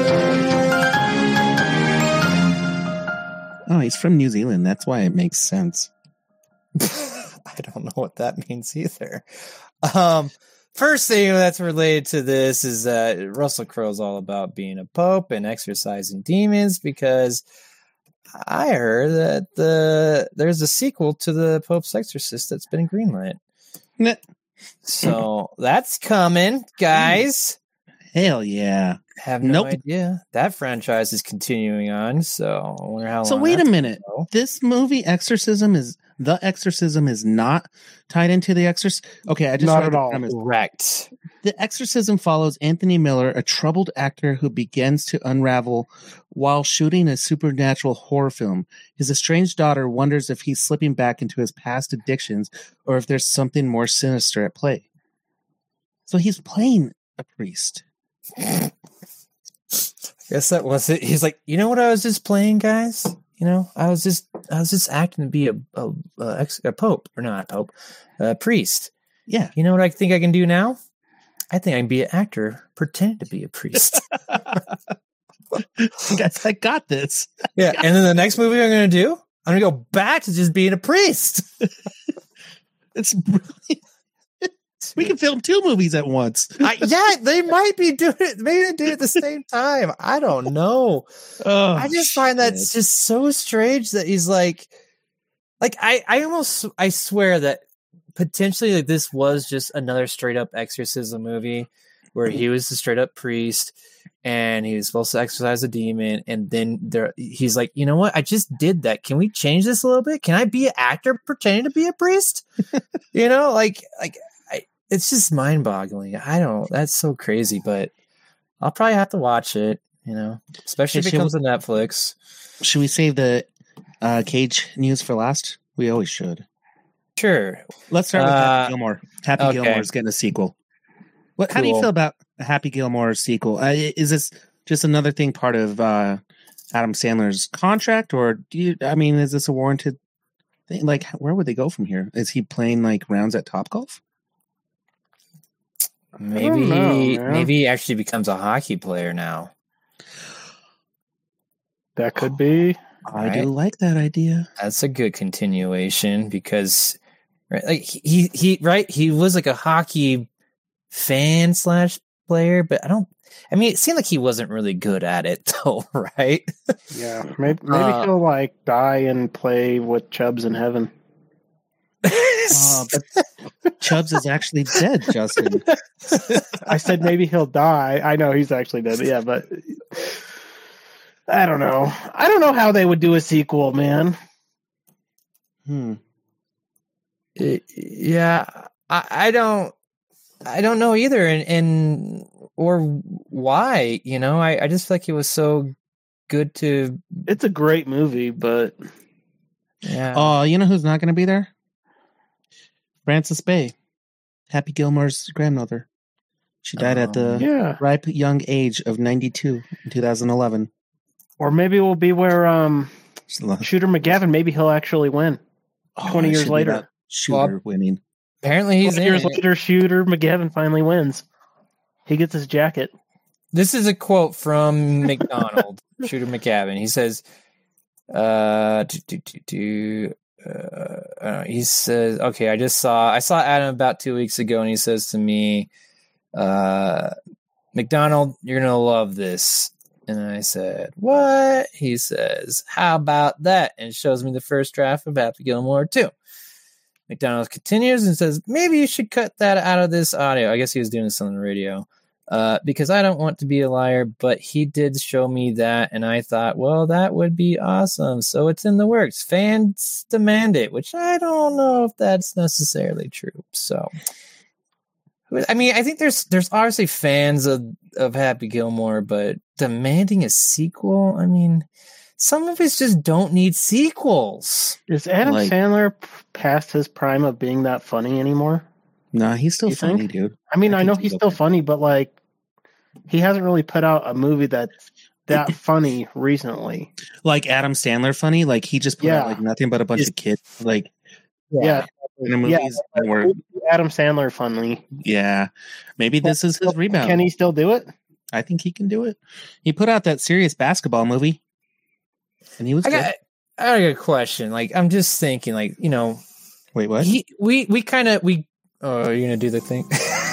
Oh, he's from New Zealand. That's why it makes sense. I don't know what that means either. Um, first thing that's related to this is that Russell Crowe is all about being a pope and exorcising demons, because I heard that the there's a sequel to the Pope's Exorcist that's been greenlit. Nah. So that's coming, guys. Hell yeah. Have no Nope. idea. That franchise is continuing on, so I wonder how So long wait a that's minute. gonna go. This movie Exorcism is the Exorcism is not tied into the Exorcist. Okay, I just Not read at the all. premise. Correct. The Exorcism follows Anthony Miller, a troubled actor who begins to unravel while shooting a supernatural horror film. His estranged daughter wonders if he's slipping back into his past addictions or if there's something more sinister at play. So he's playing a priest. Guess that was it. He's like, you know what I was just playing, guys? You know, I was just I was just acting to be a a, a, ex- a pope or not a pope, a priest. Yeah. You know what I think I can do now? I think I can be an actor, pretend to be a priest. Guys, I got this. Yeah, and then the next movie I'm going to do, I'm going to go back to just being a priest. It's brilliant. We can film two movies at once. I, yeah, they might be doing it. Maybe they do it at the same time. I don't know. Oh, I just find that shit. just so strange that he's like, like I, I almost, I swear that potentially like this was just another straight up exorcism movie where he was a straight up priest and he was supposed to exorcise a demon, and then there he's like, you know what? I just did that. Can we change this a little bit? Can I be an actor pretending to be a priest? You know, like, like. It's just mind-boggling. I don't. That's so crazy, but I'll probably have to watch it. You know, especially Hey, if it should comes we- to Netflix. Should we save the uh, Cage news for last? We always should. Sure. Let's start with Uh, Happy Gilmore. Happy okay. Gilmore is getting a sequel. What? How do you Cool. feel about a Happy Gilmore sequel? Uh, is this just another thing part of uh, Adam Sandler's contract, or do you? I mean, is this a warranted thing? Like, where would they go from here? Is he playing like rounds at Topgolf? Maybe, know, man. maybe he actually becomes a hockey player now. That could be. I Right. do like that idea. That's a good continuation because, right, like he he right he was like a hockey fan slash player, but I don't. I mean, it seemed like he wasn't really good at it, though, right? Yeah, maybe maybe Uh, he'll like die and play with Chubbs in heaven. Uh, but Chubbs is actually dead, Justin. I said maybe he'll die. I know he's actually dead. Yeah, but I don't know. I don't know how they would do a sequel, man. Hmm. It- yeah, I, I don't, I don't know either, and and or why. You know, I, I just feel like it was so good to. It's a great movie, but Yeah. Oh, you know who's not going to be there? Frances Bay, Happy Gilmore's grandmother. She died at the yeah. ripe young age of ninety-two in two thousand eleven. Or maybe it will be where um Oh, Shooter McGavin, maybe he'll actually win. twenty it years should be later. about Shooter winning. Apparently, he's twenty in years it. later, Shooter McGavin finally wins. He gets his jacket. This is a quote from McDonald, Shooter McGavin. He says, uh, do, do, do, do, uh, uh, he says, okay, I just saw, I saw Adam about two weeks ago, and he says to me, uh, McDonald, you're going to love this. And I said, what? He says, how about that? And shows me the first draft of Happy Gilmore two. McDonald continues and says, maybe you should cut that out of this audio. I guess he was doing this on the radio. Uh, because I don't want to be a liar, but he did show me that, and I thought, well, that would be awesome. So it's in the works. Fans demand it, which I don't know if that's necessarily true. So, I mean, I think there's there's obviously fans of, of Happy Gilmore, but demanding a sequel, I mean, some of us just don't need sequels. Is Adam Like- Sandler p- past his prime of being that funny anymore? Nah, he's still You funny, think? dude. I mean, I I, think know he's he's still okay. funny, but like, he hasn't really put out a movie that's that funny recently. Like Adam Sandler funny. Like he just put out Yeah. like nothing but a bunch He's- of kids like Yeah, in the yeah. movies. And we're, Adam Sandler funny. yeah, maybe this is his rebound. Can he still do it? I think he can do it. He put out that serious basketball movie, and he was I good. got, I got a question. Like, I'm just thinking, like, you know, Wait, what? he, we we kind of we. Oh, are you gonna do the thing?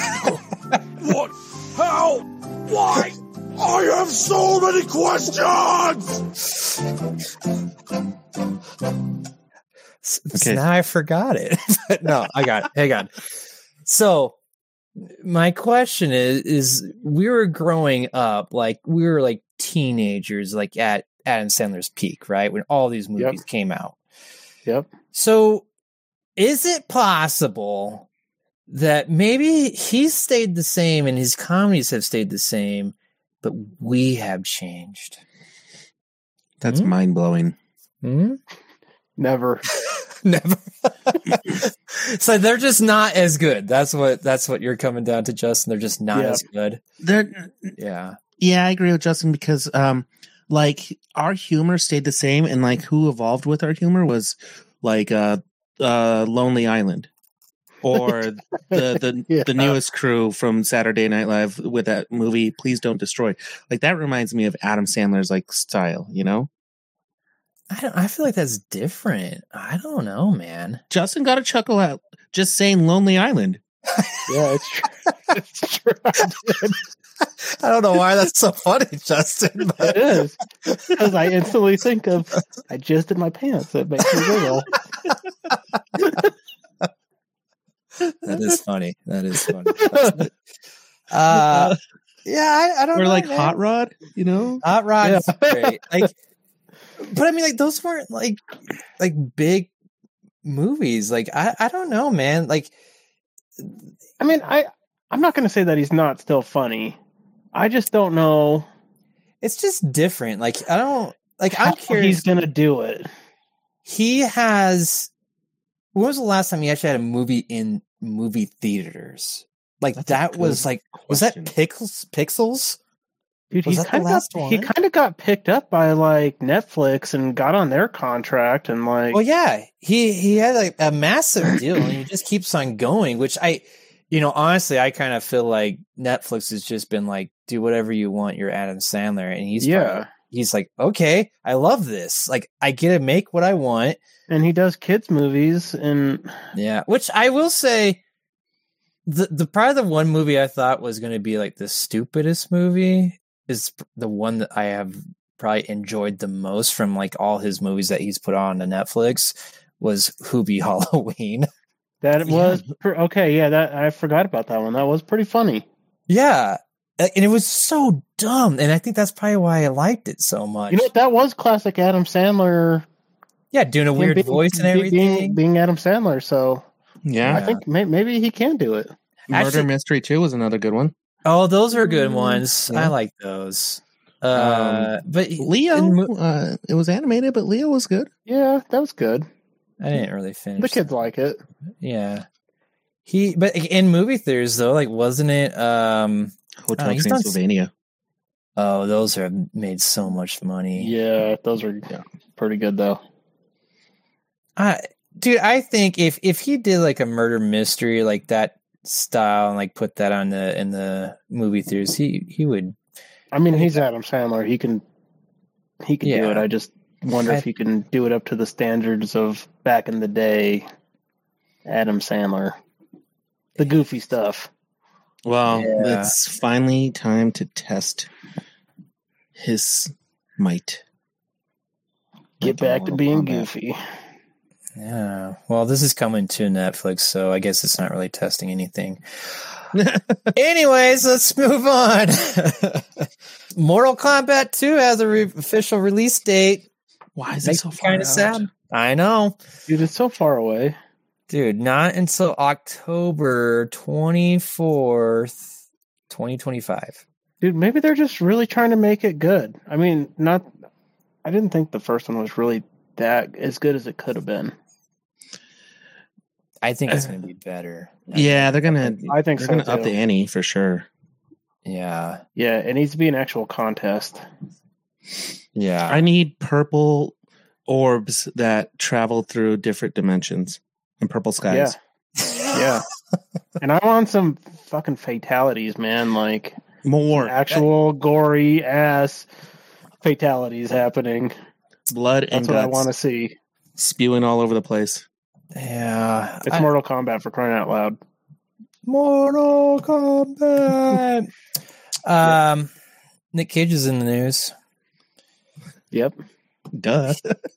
What? How? Why? I have so many questions! So Okay. now I forgot it. But no, I got it. Hang on. So my question is, is we were growing up, like we were like teenagers, like at Adam Sandler's peak, right? When all these movies Yep. came out. Yep. So is it possible that maybe he's stayed the same and his comedies have stayed the same, but we have changed? That's Hmm? mind blowing. Hmm? Never. Never. So they're just not as good. That's what that's what you're coming down to, Justin. They're just not Yeah. as good. They're, Yeah. yeah, I agree with Justin because, um, like our humor stayed the same, and like who evolved with our humor was like uh, uh, Lonely Island, or the the Yeah. the newest crew from Saturday Night Live with that movie Please Don't Destroy. Like that reminds me of Adam Sandler's like style, you know. I don't, I feel like that's different. I don't know, man. Justin got a chuckle out just saying Lonely Island. Yeah, it's true. It's true. I did. I don't know why that's so funny, Justin. It But is. Because I instantly think of, I jizzed in my pants. It makes me giggle. that is funny. That is funny. Uh, yeah, I, I don't Or know. like man. Hot Rod, you know. Hot Rod's Yeah. great. Like, but I mean, like those weren't like like big movies. Like, I I don't know, man. Like, I mean, I, I'm not going to say that he's not still funny. I just don't know it's just different. Like, I don't like. how I'm curious. he's going to do it. He has. When was the last time he actually had a movie in movie theaters? Like That's a that was good like was that question. Pixels? Pixels? Dude, Was he that the kind of last got, he one? kind of got picked up by like Netflix and got on their contract and like Well, yeah, he he had like a massive deal, and he just keeps on going. Which I, you know, honestly, I kind of feel like Netflix has just been like, do whatever you want. You're Adam Sandler, and he's yeah, probably- he's like, okay, I love this. Like, I get to make what I want. and he does kids movies and Yeah, which I will say, the the probably the one movie I thought was going to be like the stupidest movie is the one that I have probably enjoyed the most from like all his movies that he's put on to Netflix was Hoobie Halloween. that Yeah. was pre- okay. Yeah, that I forgot about that one. That was pretty funny. Yeah, and it was so dumb, and I think that's probably why I liked it so much. You know, that was classic Adam Sandler. yeah, doing a him weird being- voice and be- everything. Being, being Adam Sandler. So Yeah, I think may, maybe he can do it. Murder Actually- Mystery Two was another good one. Oh, those are good ones. Yeah. I like those. Uh, but Leo, in mo- uh, it was animated, but Leo was good. Yeah, that was good. I didn't really finish. The kids like it. Yeah. He, but in movie theaters though, like wasn't it? Um, Hotel Oh, he's done s- Transylvania. oh, those have made so much money. Yeah, those are pretty good though. I, dude, I think if if he did like a murder mystery like that style and like put that on the in the movie theaters, he he would. I mean, he's Adam Sandler. He can he can do Yeah. it. I just wonder I- if he can do it up to the standards of back in the day Adam Sandler. The goofy stuff. Well, Yeah. it's finally time to test his might. Get Like a back to Mortal being Kombat. goofy. Yeah. Well, this is coming to Netflix, so I guess it's not really testing anything. Anyways, let's move on. Mortal Kombat two has a re- official release date. Why is it Makes so me far kinda out? sad. I know. Dude, it's so far away. Dude, not until October twenty-fourth, twenty twenty-five. Dude, maybe they're just really trying to make it good. I mean, not I didn't think the first one was really that as good as it could have been. I think it's going to be better. Yeah, they're gonna. I think they're so, gonna up too. the ante for sure. Yeah. Yeah, it needs to be an actual contest. Yeah. I need purple orbs that travel through different dimensions and purple skies. Yeah. Yeah. And I want some fucking fatalities, man. Like More actual gory ass fatalities happening. blood and That's what I guts want to see. spewing all over the place. Yeah. It's I- Mortal Kombat for crying out loud. Mortal Kombat. um, Nick Cage is in the news. Yep. Duh.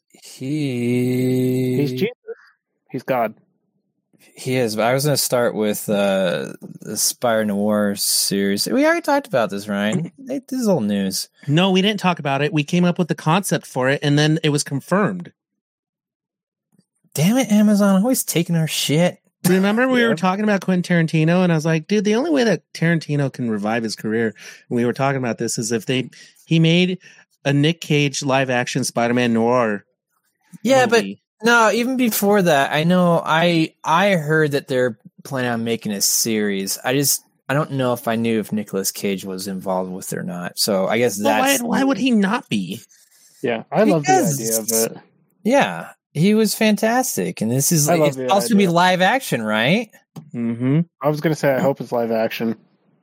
He He's Jesus. He's God. He is. But I was going to start with uh, the Spire Noir series. We already talked about this, Ryan. This is old news. No, we didn't talk about it. We came up with the concept for it, and then it was confirmed. Damn it, Amazon, always taking our shit. Remember we Yeah. were talking about Quentin Tarantino, and I was like, dude, the only way that Tarantino can revive his career, when we were talking about this, is if they he made a Nick Cage live action Spider-Man noir. Yeah, movie. but no, even before that, I know I I heard that they're planning on making a series. I just I don't know if I knew if Nicolas Cage was involved with it or not. So I guess Well, that's why, why would he not be? Yeah, I love the Because- idea of it. Yeah, he was fantastic, and this is I love it's the supposed to be idea. live action, right? Mm-hmm. I was gonna say I hope it's live action.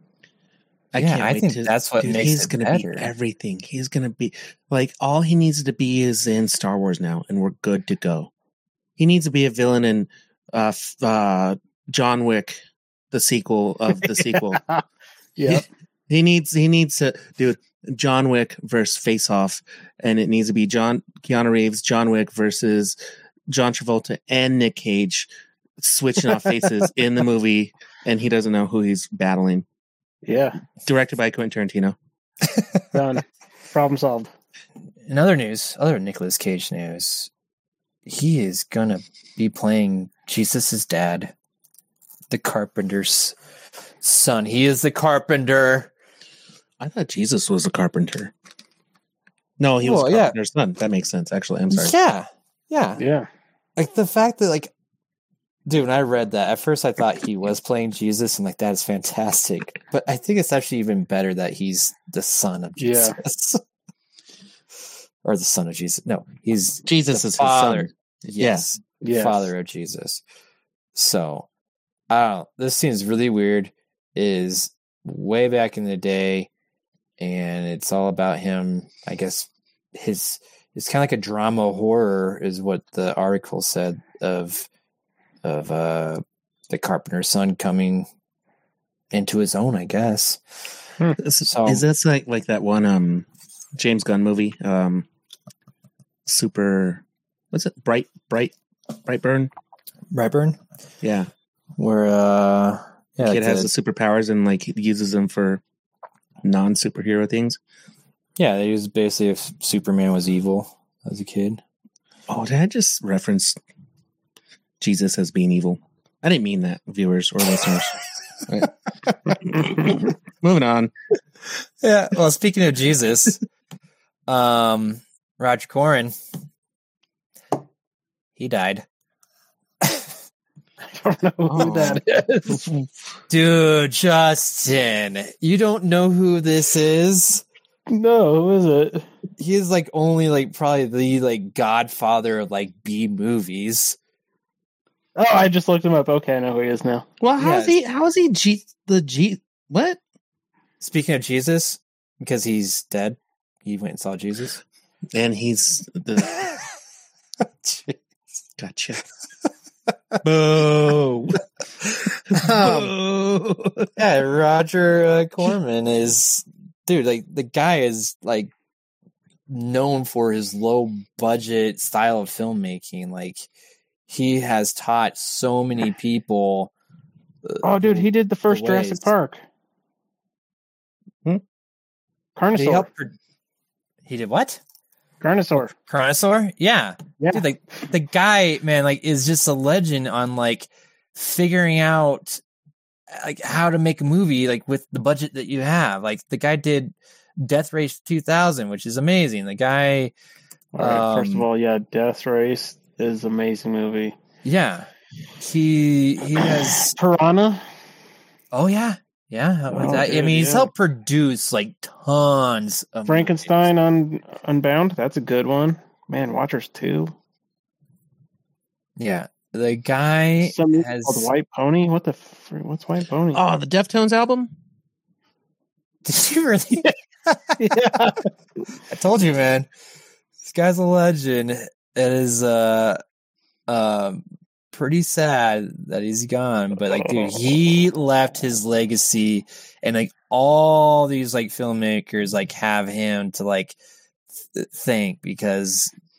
I Yeah, can't I wait think to, that's what dude, makes he's it gonna better. be everything. He's gonna be like all he needs to be is in Star Wars now, and we're good to go. He needs to be a villain in uh, f- uh, John Wick, the sequel of the sequel. Yeah. He needs he needs to do John Wick versus Face Off, and it needs to be John Keanu Reeves, John Wick versus John Travolta and Nick Cage switching off faces in the movie, and he doesn't know who he's battling. Yeah. Directed by Quentin Tarantino. Done. Problem solved. In other news, other Nicolas Cage news, he is gonna be playing Jesus' dad, the carpenter's son. He is the carpenter. I thought Jesus was a carpenter. No, he was Well, a yeah. carpenter's son. That makes sense. Actually, I'm sorry. Yeah, yeah. Yeah. Like the fact that, like, dude, when I read that, at first I thought he was playing Jesus, and like that is fantastic. But I think it's actually even better that he's the son of Yeah. Jesus, or the son of Jesus. No, he's Jesus the is his father. son. Yes, the Yes. father of Jesus. So, I don't know. This seems really weird. Is way back in the day, and it's all about him. I guess his it's kind of like a drama horror, is what the article said of of uh, the carpenter's son coming into his own. I guess. Is, So- is this like like that one um James Gunn movie? Um, super. What's it? Bright, bright, Brightburn. Brightburn, Yeah, where uh, yeah, kid like has the- the superpowers and like he uses them for non superhero things. yeah, he was basically if Superman was evil as a kid. Oh, did I just reference Jesus as being evil? I didn't mean that, viewers or listeners. Right. Moving on. Yeah. Well, speaking of Jesus, um, Roger Corman, he died. I don't know who Oh. that is. Dude, Justin, you don't know who this is? No, who is it? He is like only like probably the like godfather of like B movies. Oh, I just looked him up. Okay, I know who he is now. Well, how is Yes. he? How is he? G the G what? Speaking of Jesus, because he's dead, he went and saw Jesus. And he's the gotcha. Boo. Um, Boo. Yeah, Roger uh, Corman is, dude, like the guy is like known for his low budget style of filmmaking. Like he has taught so many people. uh, Oh, dude, he did the first The Jurassic ways. Park. Hmm? Did he Carnosaur. help pro- He did what? Carnosaur. Carnosaur? Yeah. Yeah. Dude, like the guy, man, like is just a legend on like figuring out like how to make a movie like with the budget that you have. Like the guy did Death Race two thousand, which is amazing. The guy, All right, first of Um, all, yeah, Death Race is an amazing movie. yeah, he he has. Piranha. Oh yeah, yeah. how about Oh, that? I dude, mean, he's yeah. helped produce like tons of Frankenstein on Unbound. That's a good one. Man, Watchers two. movies. Yeah, the guy Some movie has. called White Pony. What the? Fr- what's White Pony? Oh, the Deftones album? Did you really? yeah. I told you, man. This guy's a legend. It is uh, um, pretty sad that he's gone, but like, dude, he left his legacy, and like all these like filmmakers like have him to like th- thank because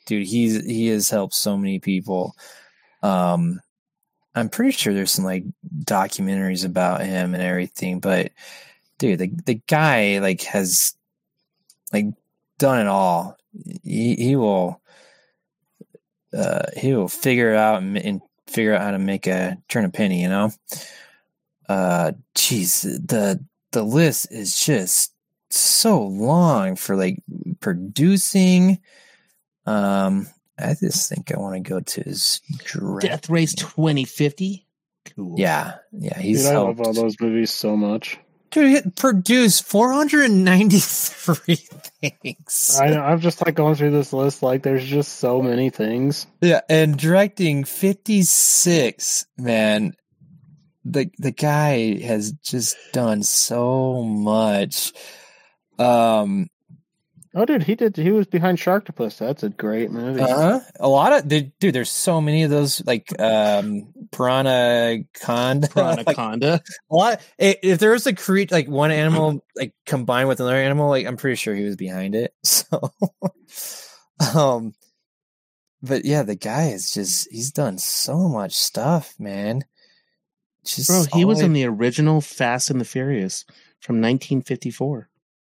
dude, he's he has helped so many people. Um, I'm pretty sure there's some like documentaries about him and everything, but dude, the the guy like has like done it all. He he will uh, he will figure it out and, and figure out how to make a turn a penny. You know, uh, geez, the the list is just so long for like producing. Um, I just think I want to go to his direct- Death Race twenty fifty. Cool. Yeah, yeah, he's Dude, I love helped. all those movies so much. Dude, he produced four hundred ninety-three things. I know. I'm just like going through this list. Like, there's just so many things. Yeah, and directing fifty-six. Man, the the guy has just done so much. Um, Oh, dude, he did. He was behind Sharktopus. That's a great movie. uh-huh. A lot of dude. There's so many of those, like um, Piranha Conda. Like, Anaconda. a lot. If if there was a creature, like one animal, like combined with another animal, like I'm pretty sure he was behind it. So, um, but yeah, the guy is just—he's done so much stuff, man. Just Bro, he was all- in the original Fast and the Furious from nineteen fifty-four.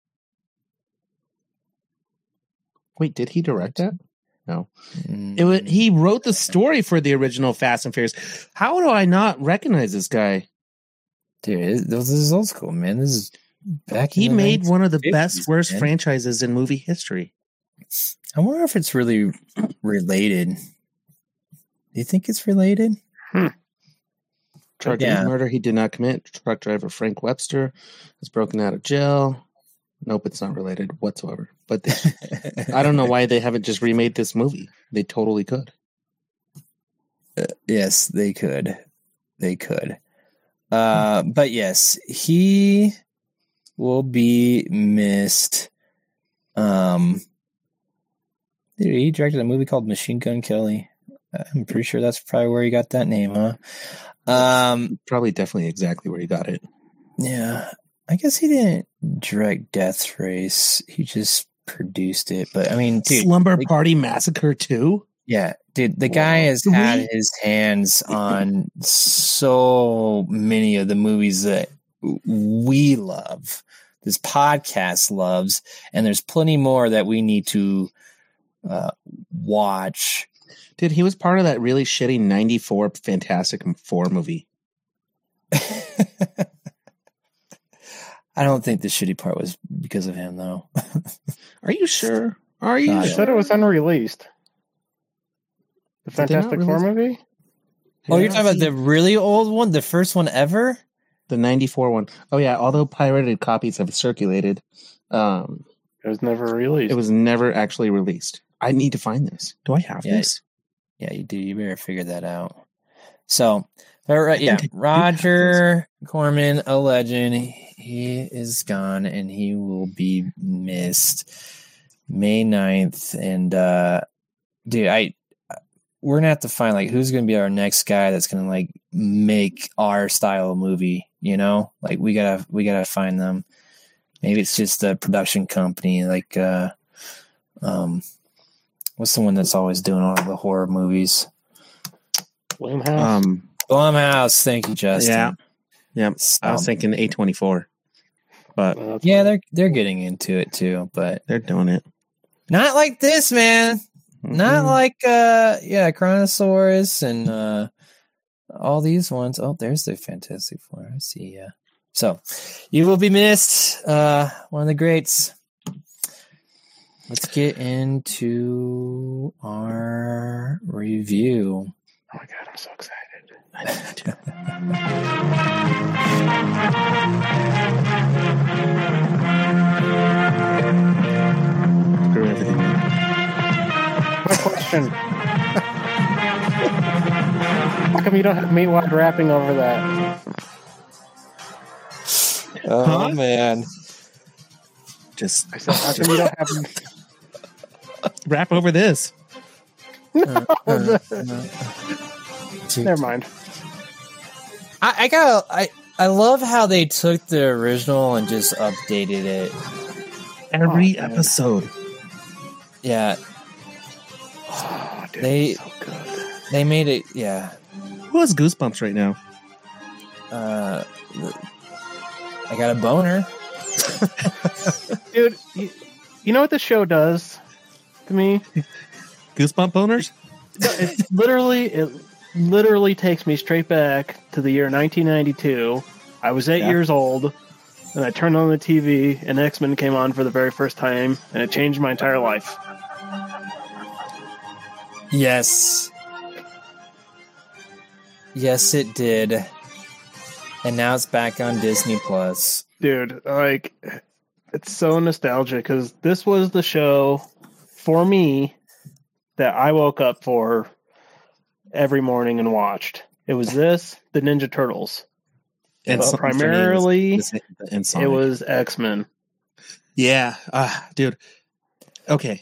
Wait, did he direct that? No. Mm. It was, he wrote the story for the original Fast and Furious. How do I not recognize this guy? Dude, this is old school, man. This is back. He in the made one of the best, nineteen fifties, worst man. franchises in movie history. I wonder if it's really related. Do you think it's related? Truck Yeah. murder he did not commit. Truck driver Frank Webster was broken out of jail. Nope, it's not related whatsoever. But they, I don't know why they haven't just remade this movie. They totally could. Uh, yes, they could. They could. Uh, but yes, he will be missed. Um, dude, he directed a movie called Machine Gun Kelly. I'm pretty sure that's probably where he got that name, huh? Um, Probably definitely exactly where he got it. yeah, I guess he didn't direct Death Race. He just produced it. But I mean, dude, Slumber like- Party Massacre two? yeah, dude, the guy has Three? had his hands on so many of the movies that we love, this podcast loves, and there's plenty more that we need to uh, watch. Dude, he was part of that really shitty ninety-four Fantastic Four movie. I don't think the shitty part was because of him, though. Are you sure? Are you No, I I sure? said it was unreleased. The Did they not Fantastic Four release- movie? Oh, you're talking about the really old one, the first one ever? The ninety-four one. Oh, yeah. Although pirated copies have circulated, um, It was never released. it was never actually released. I need to find this. Do I have Yeah. this? Yeah, you do. You better figure that out. So, all right, I yeah, think I do Roger Corman, a legend. He is gone, and he will be missed. May ninth, and uh, dude, I we're gonna have to find like who's gonna be our next guy that's gonna like make our style of movie. You know, like we gotta we gotta find them. Maybe it's just a production company, like uh, um, what's the one that's always doing all the horror movies? Blumhouse. Um, Blumhouse. Thank you, Justin. Yeah. yeah. I was So- thinking A twenty-four, but Uh, Yeah, they're they're getting into it too, but they're doing it. not like this, man. Not Mhm. like uh yeah, Chronosaurus and uh all these ones. Oh, there's the Fantastic Four. I see, yeah. So you will be missed. Uh one of the greats. Let's get into our review. Oh my god, I'm so excited. I need to. Screw everything. My question. How come you don't have Meatwad rapping over that? Oh Huh? man. Just I said, how come you don't have rap over this. Uh, Never mind. I, I got I I love how they took the original and just updated it. Every Oh, man. episode. Yeah. Oh, dude, They- so good. They made it. Yeah. Who has goosebumps right now? Uh, I got a boner. Dude, you, you know what the show does to me? Goosebump boners? It literally, it literally takes me straight back to the year nineteen ninety-two. I was eight Yeah. years old, and I turned on the T V, and X-Men came on for the very first time, and it changed my entire life. Yes. Yes, it did. And now it's back on Disney Plus. Dude, like, it's so nostalgic because this was the show for me that I woke up for every morning and watched. It was this, the Ninja Turtles. And Well, so- for me, primarily, it was, and It Sonic. was X-Men. Yeah, uh, dude. Okay.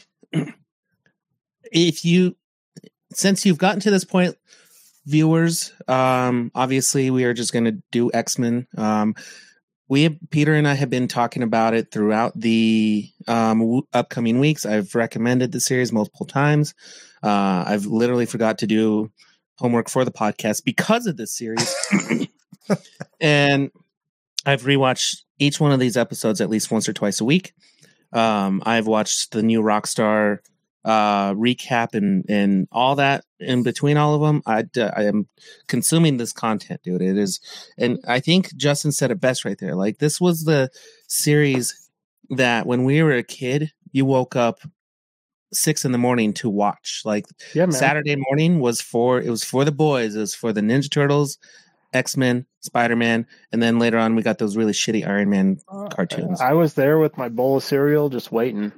If you, since you've gotten to this point, viewers, um, obviously we are just going to do X-Men. Um, we, have, Peter and I have been talking about it throughout the um, w- upcoming weeks. I've recommended the series multiple times. Uh, I've literally forgot to do homework for the podcast because of this series. And I've rewatched each one of these episodes at least once or twice a week. Um, I've watched the new Rockstar uh, recap and, and all that in between all of them. I, I am consuming this content, dude. It is, and I think Justin said it best right there. Like, this was the series that when we were a kid, you woke up six in the morning to watch. Like, Yeah, man. Saturday morning was for, it was for the boys. It was for the Ninja Turtles, X-Men, Spider-Man, and then later on we got those really shitty Iron Man cartoons. I was there with my bowl of cereal just waiting.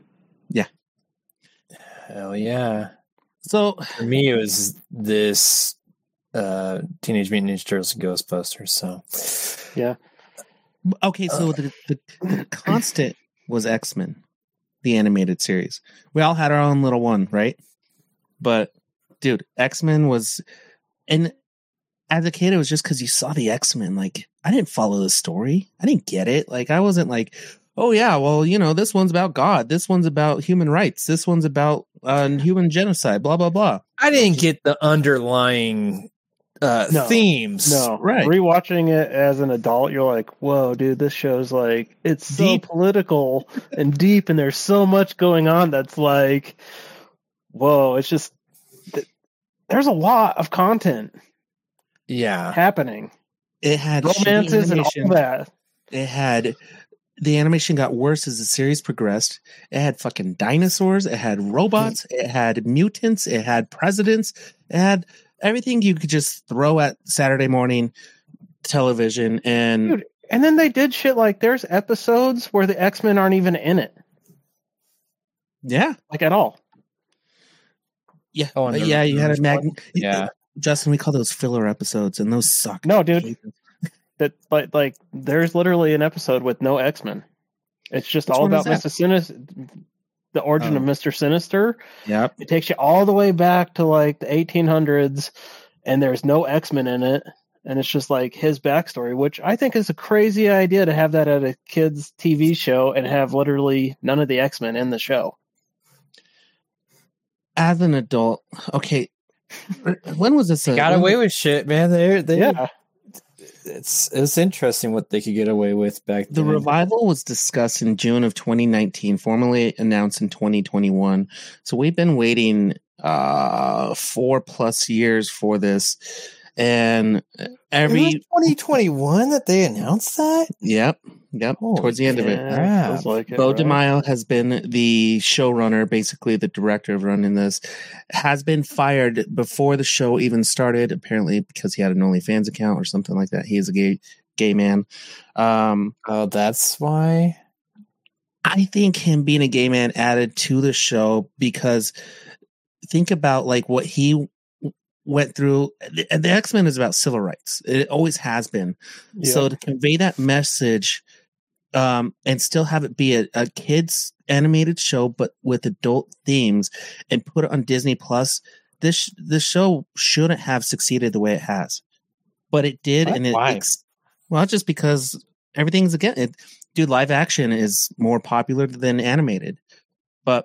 Hell yeah. So For me, it was this uh, Teenage Mutant Ninja Turtles and Ghostbusters. So, Yeah. okay, so the, the, the constant was X-Men, the animated series. We all had our own little one, right? But dude, X-Men was, and as a kid, it was just because you saw the X-Men. Like, I didn't follow the story. I didn't get it. Like, I wasn't like, oh yeah, well, you know, this one's about God. This one's about human rights. This one's about uh, human genocide, blah, blah, blah. I didn't get the underlying uh, No. themes. No, Right. Rewatching it as an adult, you're like, "Whoa, dude, this show's like it's so Deep. political and deep, and there's so much going on that's like, whoa, it's just th- there's a lot of content Yeah. happening, It had shitty romances and all animation. that." It had, the animation got worse as the series progressed. It had fucking dinosaurs. It had robots. It had mutants. It had presidents. It had everything you could just throw at Saturday morning television. And Dude, and then they did shit like there's episodes where the X-Men aren't even in it, yeah, like at all. yeah, Oh, and the- yeah. You had a mag. Yeah. Justin, we call those filler episodes, and those suck. No, I dude. hate them. That, but like, there's literally an episode with no X-Men. It's just Which all one is about that? Mister Sinister, the origin Oh. of Mister Sinister. Yep. It takes you all the way back to like the eighteen hundreds, and there's no X-Men in it, and it's just like his backstory, which I think is a crazy idea to have that at a kids' T V show and have literally none of the X-Men in the show. As an adult, okay. When was this? a- Got when- away with shit, man. They they Yeah, it's it's interesting what they could get away with back The then. revival was discussed in June of twenty nineteen, formally announced in twenty twenty-one. So we've been waiting uh, four plus years for this. And every, twenty twenty-one that they announced that. yep, yep, Holy towards the end of it. yeah, crap. feels like it, Bo right? DeMaio has been the showrunner, basically the director of running this, has been fired before the show even started, apparently because he had an OnlyFans account or something like that. He is a gay gay man. Um, Oh, that's why. I think him being a gay man added to the show because think about like what he w- went through. The, the X-Men is about civil rights. It always has been. Yeah. So to convey that message um, and still have it be a, a kids animated show, but with adult themes and put it on Disney Plus, this, this show shouldn't have succeeded the way it has, but it did. What? And it, Why? ex- well, just because everything's again, it, dude, live action is more popular than animated, but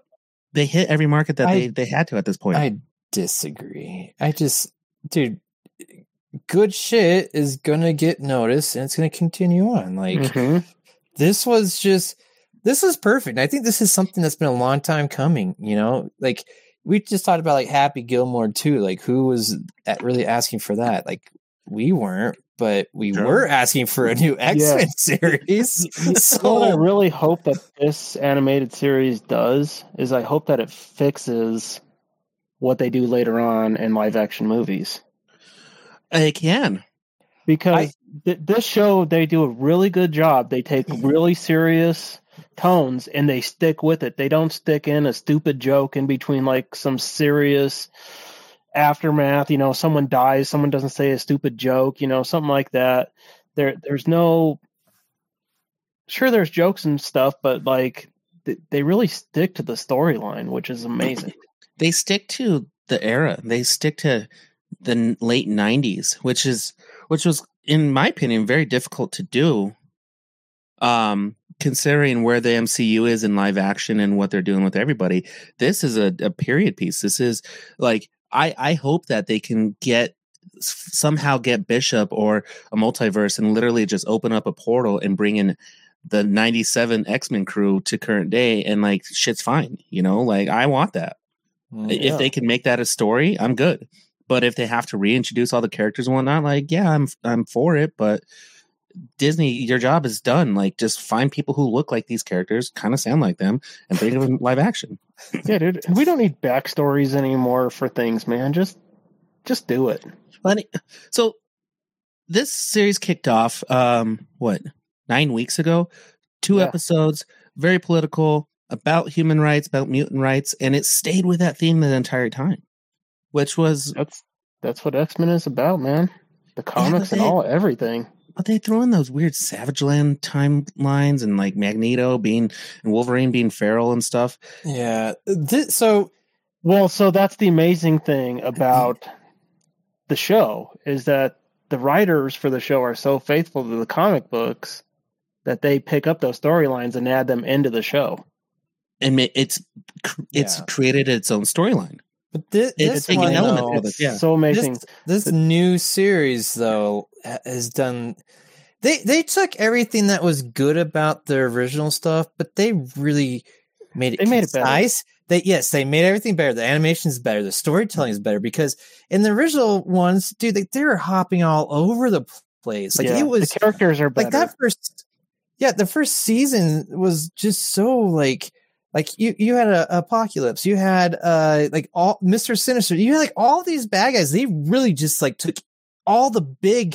they hit every market that I- they, they had to at this point. I disagree. I just, dude, good shit is gonna get noticed and it's gonna continue on. Like Mhm. this was just, this is perfect. I think this is something that's been a long time coming. You know, like we just talked about like Happy Gilmore too. Like who was at really asking for that? Like we weren't, but we Sure. were asking for a new X-Men series. So what I So really hope that this animated series does is I hope that it fixes what they do later on in live action movies. They can. Because I- th- this show, they do a really good job. They take really serious tones and they stick with it. They don't stick in a stupid joke in between like some serious aftermath. You know, someone dies, someone doesn't say a stupid joke, you know, something like that. There, there's no. Sure, there's jokes and stuff, but like th- they really stick to the storyline, which is amazing. They stick to the era. They stick to the n- late nineties, which is which was, in my opinion, very difficult to do. Um, considering where the M C U is in live action and what they're doing with everybody, this is a, a period piece. This is like I I hope that they can get somehow get Bishop or a multiverse and literally just open up a portal and bring in the ninety-seven X-Men crew to current day and like shit's fine, you know? Like I want that. If they can make that a story, I'm good. But if they have to reintroduce all the characters and whatnot, like yeah, I'm I'm for it. But Disney, your job is done. Like just find people who look like these characters, kind of sound like them, and bring them in live action. Yeah, dude. We don't need backstories anymore for things, man. Just just do it. Plenty. So this series kicked off um what nine weeks ago, two Yeah. episodes, very political, about human rights, about mutant rights, and it stayed with that theme the entire time, which was That's that's what X-Men is about, man. The comics and they- all everything. but they throw in those weird Savage Land timelines and like Magneto being and Wolverine being feral and stuff. yeah. This, so Well, so that's the amazing thing about the show is that the writers for the show are so faithful to the comic books that they pick up those storylines and add them into the show. And ma- it's cr- it's Yeah. created its own storyline. but this, It's this taking one, elements though, of it. Yeah. So amazing. This, this new series though ha- has done they they took everything that was good about the original stuff, but they really made it They made it better. concise. They yes, they made everything better. The animation is better. The storytelling is better because in the original ones, dude, they, they were hopping all over the place. Like Yeah, it was the characters are better. like that first yeah, the first season was just so like like you you had a apocalypse, you had uh like all Mister Sinister, you had like all these bad guys. They really just like took all the big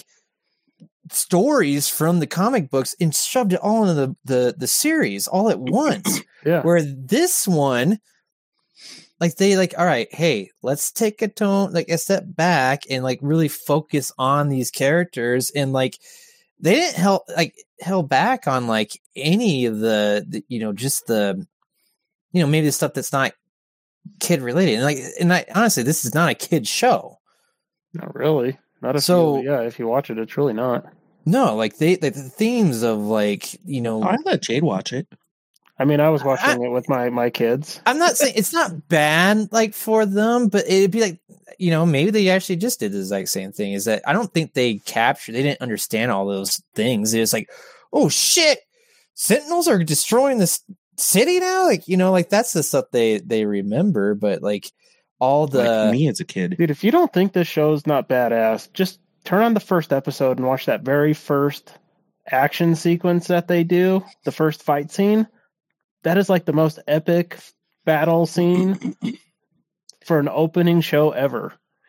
stories from the comic books and shoved it all into the the, the series all at once. yeah. Where this one, like they like, all right, hey, let's take a tone, like a step back and like really focus on these characters and like they didn't help like held back on like any of the, the you know just the you know maybe the stuff that's not kid related and like and I honestly this is not a kid show. Not really. Not if So- you, yeah, if you watch it, it's really not. No, like they like the themes of like you know Oh, I let Jade watch it. I mean, I was watching it with my, my kids. I'm not saying it's not bad, like for them, but it'd be like, you know, maybe they actually just did the exact same thing. Is that I don't think they captured, they didn't understand all those things. It's like, oh shit, Sentinels are destroying this city now. Like, you know, like that's the stuff they they remember. But like all the Like me as a kid. Dude, if you don't think this show's not badass, just turn on the first episode and watch that very first action sequence that they do, the first fight scene. That is like the most epic battle scene for an opening show ever.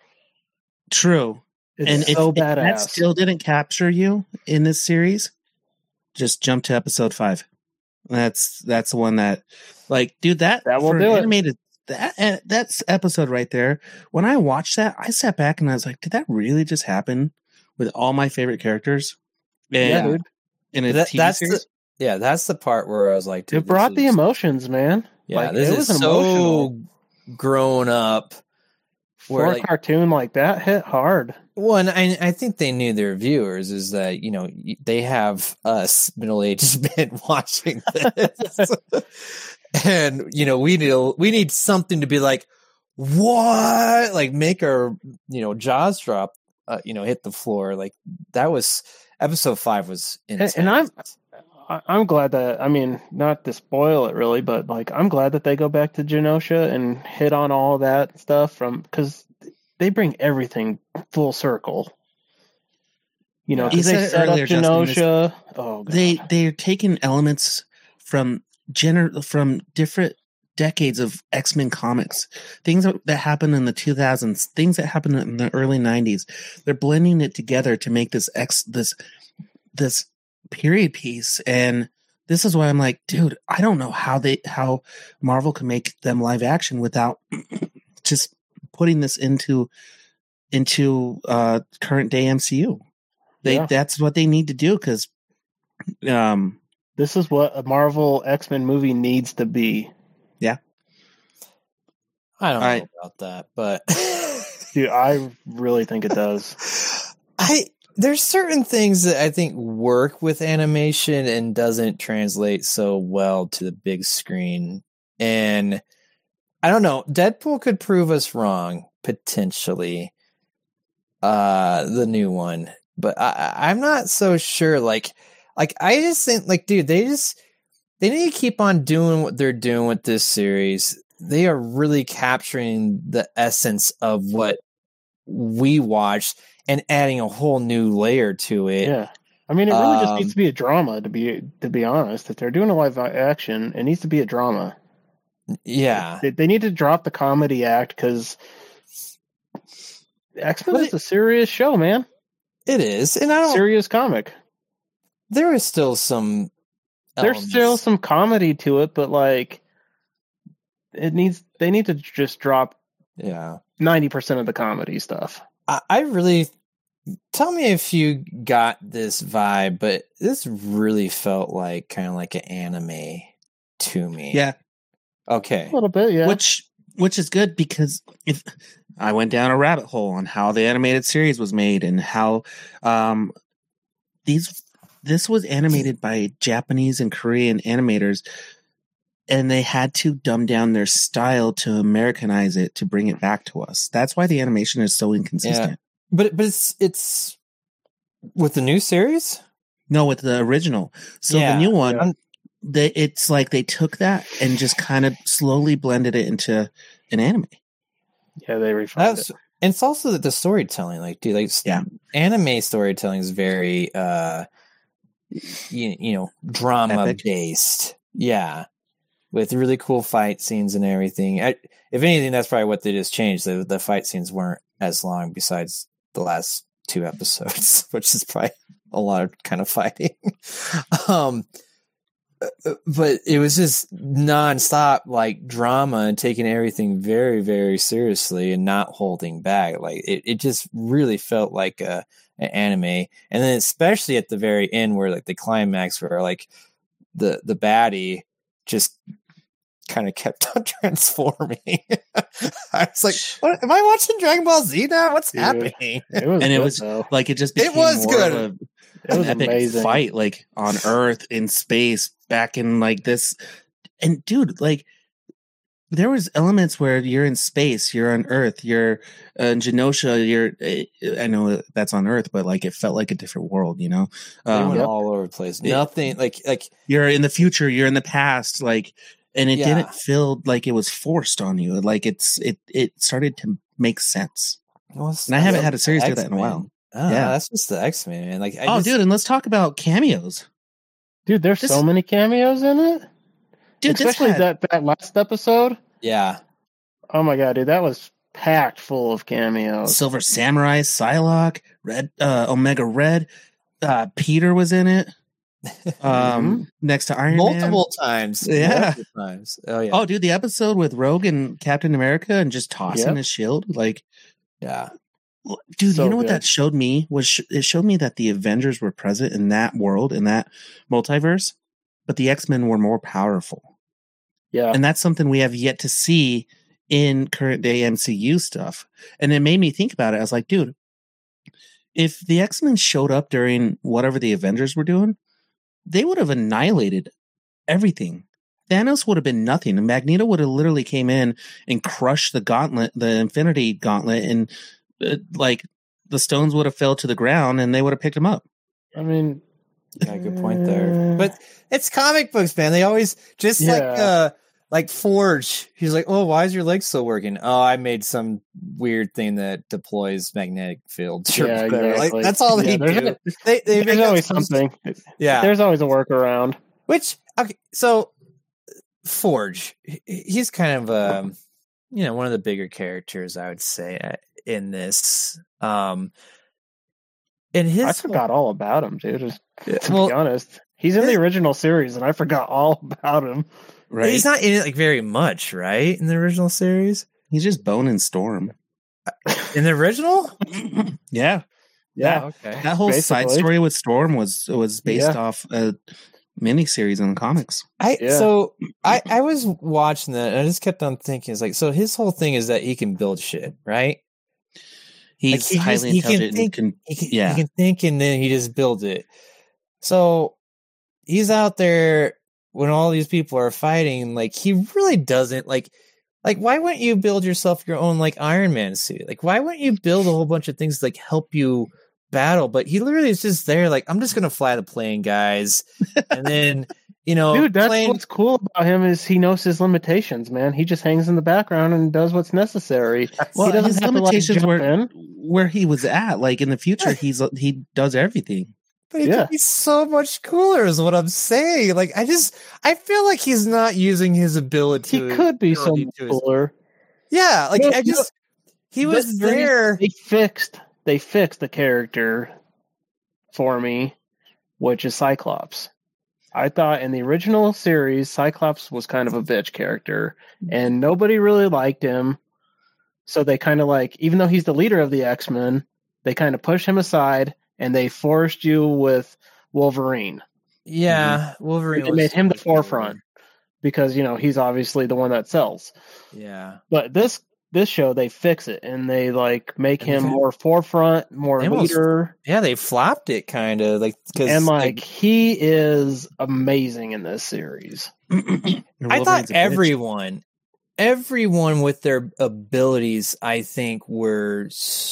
True. It's and so if, if that badass. still didn't capture you in this series, just jump to episode five. That's that's the one that, like, dude, that That will for do it. animated that uh, that's episode right there. When I watched that, I sat back and I was like, did that really just happen with all my favorite characters? And, Yeah, dude. in a That- T V that's series. the, yeah, that's the part where I was like, dude, It brought this the is- emotions, man. Yeah, Like, this it is was so emotional. grown up. For Where a like, cartoon like that, hit hard. One, I, I think they knew their viewers is that, you know, they have us middle-aged men watching this. and you know we need we need something to be like, what, like make our you know jaws drop, uh, you know hit the floor. Like that was episode five was intense. And, and I'm I- I'm glad that, I mean, not to spoil it really, but like I'm glad that they go back to Genosha and hit on all that stuff from, because they bring everything full circle. You know, You because said they it set up earlier, Justin, this- Genosha. Oh, God. They they're taking elements from gener from different decades of X-Men comics, things that, that happened in the two thousands, things that happened in the early nineties. They're blending it together to make this X this this period piece. And this is why I'm like, dude, I don't know how they how Marvel can make them live action without just putting this into into uh current day M C U. They Yeah. that's what they need to do, because um This is what a Marvel X-Men movie needs to be. I don't All know right. about that, but Dude, I really think it does. I there's certain things that I think work with animation and doesn't translate so well to the big screen. And I don't know, Deadpool could prove us wrong potentially. Uh, the new one, but I, I- I'm not so sure. Like, like I just think, like, dude, they just they need to keep on doing what they're doing with this series. They are really capturing the essence of what we watched and adding a whole new layer to it. Yeah. I mean, it really just Um, needs to be a drama, to be to be honest. If they're doing a live action, it needs to be a drama. Yeah. They, they need to drop the comedy act, because X-Men But is a serious show, man. It is. And I don't, Serious comic. there is still some, There's elements. still some comedy to it, but like, it needs. They need to just drop yeah. ninety percent of the comedy stuff. I, I really, tell me if you got this vibe, but this really felt like kind of like an anime to me. yeah, Okay. A little bit, yeah. which which is good, because if I went down a rabbit hole on how the animated series was made and how um these this was animated by Japanese and Korean animators, and they had to dumb down their style to Americanize it to bring it back to us. That's why the animation is so inconsistent. But, but it's, it's with the new series. No, with the original. So Yeah, the new one, yeah. they it's like they took that and just kind of slowly blended it into an anime. yeah, they refined That's, it. and it's also the, the storytelling, like, dude, like, Yeah. anime storytelling is very, uh, you, you know, drama Epic. based. Yeah. With really cool fight scenes and everything. I, if anything, that's probably what they just changed. The, the fight scenes weren't as long besides the last two episodes, which is probably a lot of kind of fighting. um, but it was just nonstop like drama and taking everything very, very seriously and not holding back. Like it, it just really felt like a, an anime. And then especially at the very end where like the climax where like the, the baddie just kind of kept on transforming. I was like, what, am I watching Dragon Ball Z now? What's Dude, happening? It was And it good, was though. like it just It became was more good. of a, It an was epic amazing. fight, like on Earth, in space, back in like this. And dude, like there was elements where you're in space, you're on Earth, you're uh, in Genosha, you're. I know that's on Earth, but like it felt like a different world, you know. They Um, went Yep. all over the place. Yeah. Nothing like like You're in the future, you're in the past, like, and it Yeah. didn't feel like it was forced on you. Like it's it it started to make sense. well, it's- And I haven't that's had a series the do that in a X-Men. while. Oh, Yeah. that's just the X-Men, man. Like, I Oh, just, dude, and let's talk about cameos. Dude, there's This- so many cameos in it. Dude, this Especially had- that, that last episode. yeah, Oh my god, dude, that was packed full of cameos. Silver Samurai, Psylocke, Red, uh, Omega Red, uh, Peter was in it. Um, next to Iron Man. multiple times, Yeah. multiple times. Oh yeah, Oh, dude, the episode with Rogue and Captain America and just tossing Yep. his shield, like, yeah. dude, So you know what good. that showed me was sh- it showed me that the Avengers were present in that world, in that multiverse, but the X-Men were more powerful, Yeah, and that's something we have yet to see in current day M C U stuff. And it made me think about it. I was like, dude, if the X-Men showed up during whatever the Avengers were doing, they would have annihilated everything. Thanos would have been nothing. Magneto would have literally came in and crushed the gauntlet, the Infinity Gauntlet, and uh, like the stones would have fell to the ground, and they would have picked him up. I mean, Yeah, good point there. But it's comic books, man. They always just like Yeah. uh like Forge. He's like, "Oh, why is your leg still working?" "Oh, I made some weird thing that deploys magnetic fields." or yeah, whatever. exactly. Like that's all they Yeah, there's do. a- They, they There's make up always some- something. Yeah. There's always a workaround. Which okay, so Forge, he- he's kind of um, you know, one of the bigger characters, I would say, uh, in this. Um, in his I forgot all about him, dude. Just, to well, be honest, he's in the his- original series, and I forgot all about him. Right? he's not in it like very much, right? In the original series, He's just Bone and Storm. in the original, Yeah. Yeah. Oh, okay. That whole side Basically. story with Storm was was based Yeah. off a miniseries in the comics. I Yeah. so I I was watching that and I just kept on thinking, it's like, so his whole thing is that he can build shit, right? He's he just- highly he can intelligent. think- and can, He can, Yeah. he can think and then he just builds it. So he's out there when all these people are fighting, like he really doesn't like like why wouldn't you build yourself your own like Iron Man suit? Like why wouldn't you build a whole bunch of things to, like help you battle? But he literally is just there like, I'm just gonna fly the plane, guys. And then you know Dude, that's plane, what's cool about him is he knows his limitations, man. He just hangs in the background and does what's necessary. well, he doesn't his have limitations to, like, were jump in. where he was at. Like in the future, he's he does everything. But he Yeah. could be so much cooler, is what I'm saying. Like, I just, I feel like he's not using his ability. He could be so ability much to his- cooler. Yeah, like No, I just, he was But they- there. They fixed. They fixed the character for me, which is Cyclops. I thought in the original series, Cyclops was kind of a bitch character, and nobody really liked him. So they kind of like, even though he's the leader of the X-Men, they kind of pushed him aside, and they forced you with Wolverine. Yeah, Wolverine. They was made him the so cool. forefront because you know he's obviously the one that sells. Yeah, But this this show they fix it and they like make And him they- more forefront, more they almost- leader, yeah, they flopped it kind of like because and like he is amazing in this series. I thought everyone, everyone with their abilities, I think, were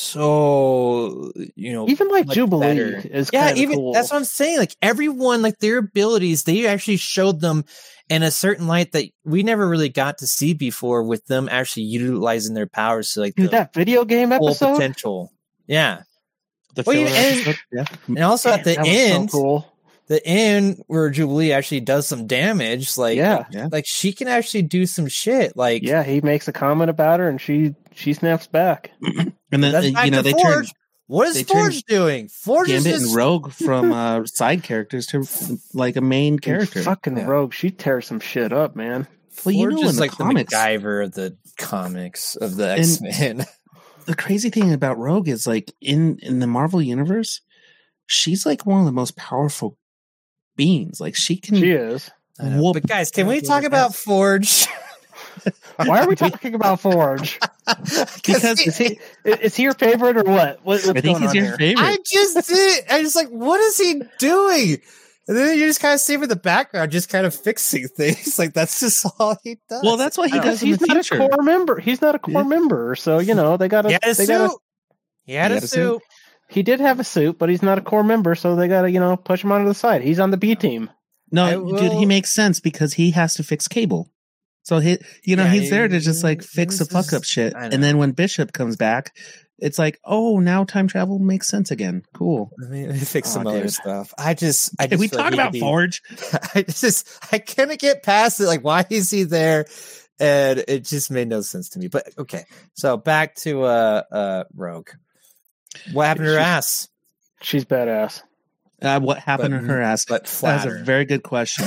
so you know Even like much Jubilee better. is Yeah, kind of even cool. that's what I'm saying. Like everyone, like their abilities, they actually showed them in a certain light that we never really got to see before. With them actually utilizing their powers to like Dude, the that video game full episode. potential. Yeah, The Well, you- filler and- episode, yeah. and also at the that was end, so cool. the end where Jubilee actually does some damage. Like, Yeah, Yeah. like she can actually do some shit. Like, yeah. He makes a comment about her, and she she snaps back. And then that's uh, back you know to they Forge. turned What is they Forge turned doing? Forge is Gambit just and Rogue from uh, side characters to like a main Dude, character. fucking Yeah. Rogue, she tears some shit up, man. Well, you Forge know, is in the like comics- the MacGyver of the comics of the And- X Men. The crazy thing about Rogue is like in in the Marvel universe, she's like one of the most powerful beings. Like she can She is. whoop. But guys, can we Gambit talk ass. about Forge? Why are we talking about Forge? Because Is he is he your favorite or what? what what's I think going he's on your here? favorite. I just did. I just like, what is he doing? And then you just kind of see him in the background, just kind of fixing things. Like that's just all he does. well, that's what he I don't does He's in the not future. a core member. He's not a core Yeah. member, so you know they got to. He had a they suit. gotta, He had He a had a suit. he did have a suit, but he's not a core member, so they got to you know push him onto the side. He's on the B team. No, I dude, he will- makes sense because he has to fix Cable. So he, you know, Yeah, he's there to just like he- fix the he's fuck just- up shit. I know. And then when Bishop comes back, it's like, oh, now time travel makes sense again. Cool. I mean, he fixed Oh, some other dude. stuff. I just, I just Can we feel like talk he about could be- Forge? I just, I couldn't get past it. Like, why is he there? And it just made no sense to me. But okay, so back to uh, uh, Rogue. What happened to her She- ass? She's badass. Uh, what happened But- to her ass? But That's a flatter. very good question.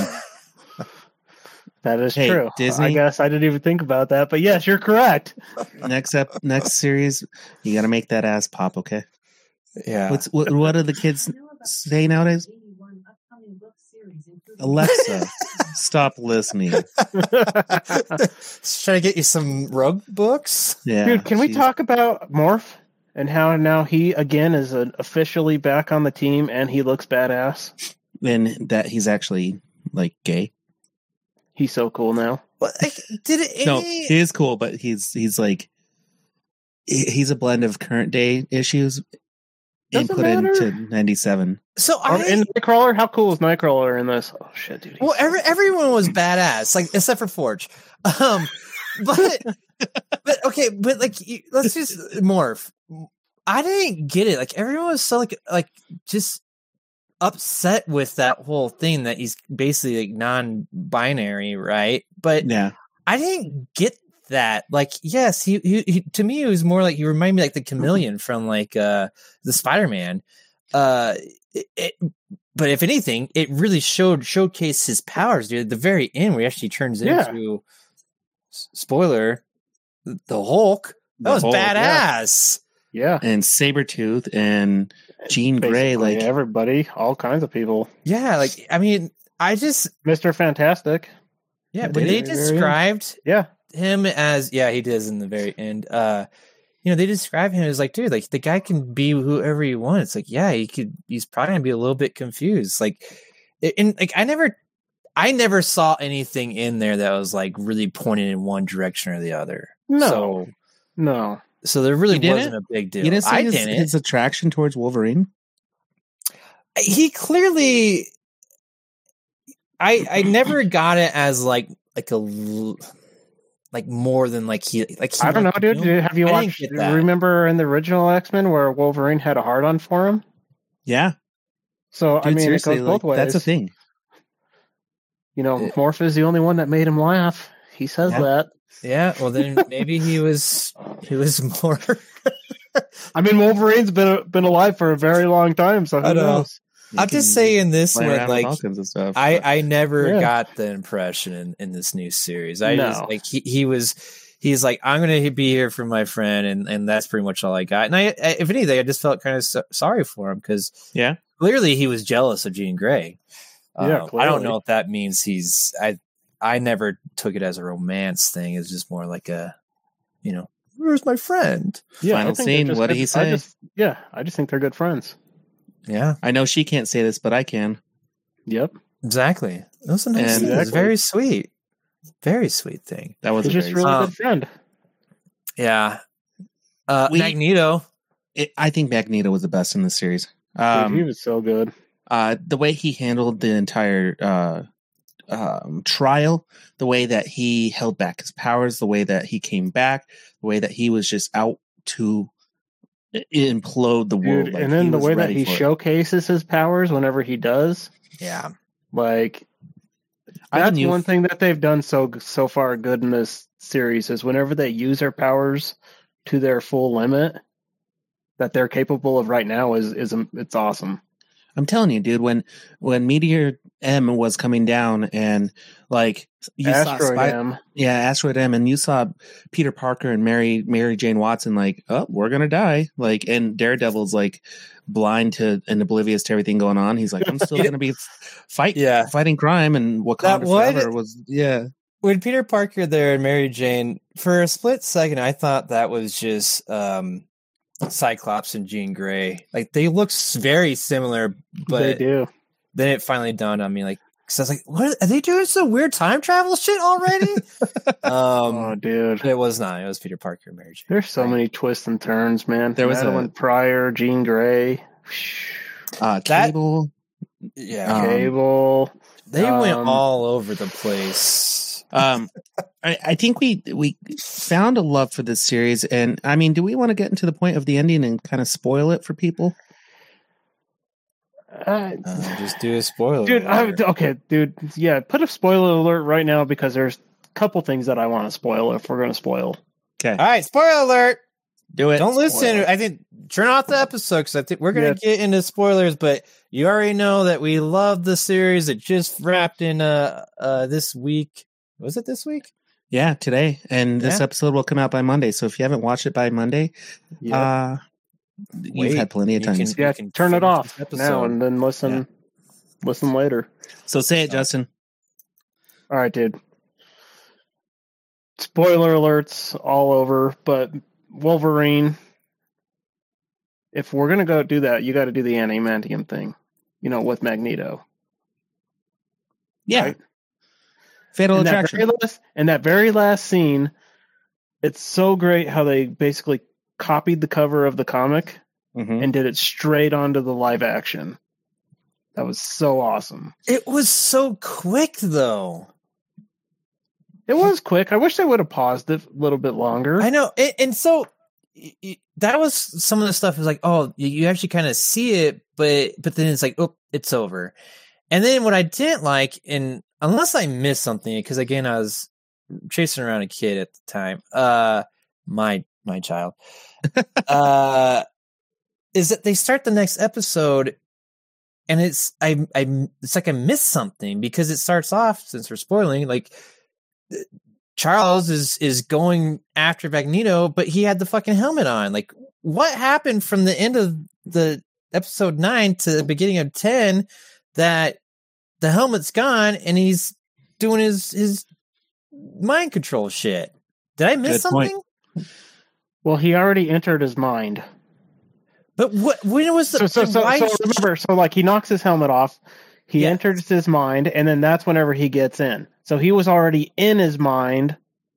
That is Hey, true. Disney- I guess I didn't even think about that, but yes, you're correct. next up, next series, you got to make that ass pop. Okay. Yeah. What's what? What do the kids say nowadays? Alexa, stop listening. Just trying to get you some Rogue books. Yeah, Dude, can we she's- talk about Morph and how now he again is uh officially back on the team and he looks badass? And that he's actually like gay. he's so cool now. What, like, did it? No, any- he is cool, but he's he's like he- he's a blend of current day issues Doesn't input matter. into ninety-seven. so Or I in Nightcrawler, how cool is Nightcrawler in this? Oh shit, dude. he's well, so every, everyone was badass, like except for Forge. Um, but but okay, but like you- let's just morph. I didn't get it. Like everyone was so like like just upset with that whole thing that he's basically like non-binary, right? But Yeah, I didn't get that. Like, yes, he, he, he to me it was more like he reminded me like the chameleon from like uh the Spider-Man. Uh, it, it, but if anything, it really showed showcased his powers, dude. At the very end, where he actually turns Yeah. into s- spoiler the Hulk. That The was Hulk, badass. yeah. and Sabretooth and Jean Grey, Basically like everybody, all kinds of people. Yeah, like I mean, I just Mister Fantastic. yeah. At When the they very end. described Yeah. him as yeah, he does in the very end. Uh, you know, they describe him as like, dude, like the guy can be whoever he wants. Like, yeah, he could. He's probably gonna be a little bit confused. Like, and like I never, I never saw anything in there that was like really pointed in one direction or the other. No. So, No. so there really You didn't? wasn't a big deal. you didn't see I his, didn't. his attraction towards Wolverine. He clearly, I I never got it as like like a l- like more than like he like he I don't know, liked dude. him. Have you I didn't watched? get that. Remember in the original X-Men where Wolverine had a hard on for him? Yeah, So dude, I mean, it seriously, goes both like, ways. that's a thing. You know, It- Morph is the only one that made him laugh. He says Yeah. that. Yeah, well then maybe he was he was more. I mean, Wolverine's been been alive for a very long time, so who I know. knows? You I'm just can saying this play one, around with like all kinds of stuff. I, but- I never Yeah. got the impression in, in this new series. I No. just like he, he was he's like I'm gonna be here for my friend, and, and that's pretty much all I got. And I, I if anything, I just felt kind of so, sorry for him because yeah, clearly he was jealous of Jean Grey. Yeah, Um, I don't clearly. know if that means he's I I never took it as a romance thing. It's just more like a you know where's my friend? Yeah, Final I think they're scene, just what did good- he I say? just, yeah, I just think they're good friends. Yeah, I know she can't say this, but I can. Yep. exactly. It was a nice And- thing. It was Exactly. very sweet, very sweet thing. That was He's a just very. really Um, good friend. Yeah. Uh, We- Magneto. it, I think Magneto was the best in the series. Dude, Um, he was so good. uh, the way he handled the entire uh, um, trial, the way that he held back his powers, the way that he came back, the way that he was just out to i- implode the world. Dude, Like, and then he the was way that ready he for it. showcases his powers whenever he does, Yeah. like I that's knew- one thing that they've done so so far good in this series is whenever they use their powers to their full limit that they're capable of right now is is it's awesome. I'm telling you, dude, when when Meteor M was coming down and like you Asteroid saw Spy- M. yeah, Asteroid M, and you saw Peter Parker and Mary Mary Jane Watson like, oh, we're gonna die, like, and Daredevil's like blind to and oblivious to everything going on. He's like, I'm still gonna be fight Yeah. fighting crime and Wakanda That would- forever was yeah. When Peter Parker there and Mary Jane, for a split second, I thought that was just um, Cyclops and Jean Grey. Like they look s- very similar, they but do. then it finally dawned on me, like, because I was like, "What are they doing? Some weird time travel shit already?" um, Oh, dude. but it was not. It was Peter Parker and Mary Jane. There's so Right. many twists and turns, man. There was a- Madeline Pryor, Jean Grey, Uh, That- Cable. Yeah, Um, Cable. they went um, all over the place. Um, I, I think we we found a love for this series, and I mean, do we want to get into the point of the ending and kind of spoil it for people? Uh, Uh, just do a spoiler, dude, I, alert. okay, dude. Yeah, put a spoiler alert right now because there's a couple things that I want to spoil if we're going to spoil. Okay, All right, spoiler alert. do it. Don't listen. Spoil it. I think turn off the episode because I think we're gonna Yeah. get into spoilers. But you already know that we love the series. It just wrapped in uh uh this week. Was it this week? Yeah, today, and this Yeah. episode will come out by Monday. So if you haven't watched it by Monday, Yeah, uh, you've Wait, had plenty of you time. can- yeah. can Turn it finish off this episode. now and then listen. Listen later. So say it, Justin. All right, dude. Spoiler alerts all over, but Wolverine. If we're gonna go do that, you got to do the adamantium thing, you know, with Magneto. Yeah, Right? Fatal in that Attraction. very last, in that very last scene, it's so great how they basically copied the cover of the comic Mhm. and did it straight onto the live action. That was so awesome. It was so quick, though. It was quick. I wish they would have paused it a little bit longer. I know, and, and so y- y- that was some of the stuff. Was like, oh, you, you actually kind of see it, but but then it's like, oh, it's over. And then what I didn't like, and unless I missed something, because again, I was chasing around a kid at the time. Uh, my my child. uh, is that they start the next episode. And it's I I it's like I missed something because it starts off, since we're spoiling, like Charles is is going after Magneto, but he had the fucking helmet on. Like, what happened from the end of the episode nine to the beginning of ten that the helmet's gone and he's doing his his mind control shit? Did I miss Good point. something? Well, he already entered his mind. But what? When was the? So, so, so, why- so remember, so like he knocks his helmet off, he Yeah. enters his mind, and then that's whenever he gets in. So he was already in his mind.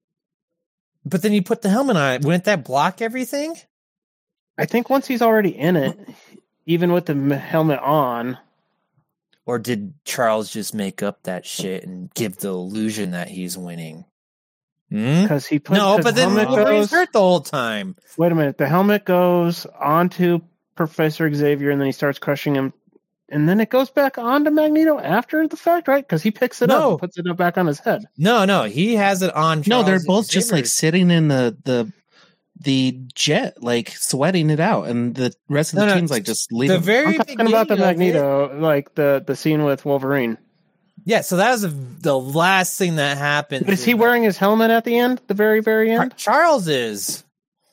But then you put the helmet on. Wouldn't that block everything? I think once he's already in it, even with the m- helmet on, Or did Charles just make up that shit and give the illusion that he's winning? Hmm? because he puts No, his but then helmet Wolverine's goes. hurt the whole time. Wait a minute, the helmet goes onto Professor Xavier, and then he starts crushing him, and then it goes back onto Magneto after the fact, right? Because he picks it up No. and puts it up back on his head. No, no, he has it on. No, they're Charles both just like Xavier's. sitting in the the the jet, like sweating it out, and the rest of the No, no, team's like just leave the it. very I'm talking about the beginning of it- Magneto, like the the scene with Wolverine. Yeah, so that was the, the last thing that happened. Is he wearing his helmet at the end? The very very Char- end. Charles is.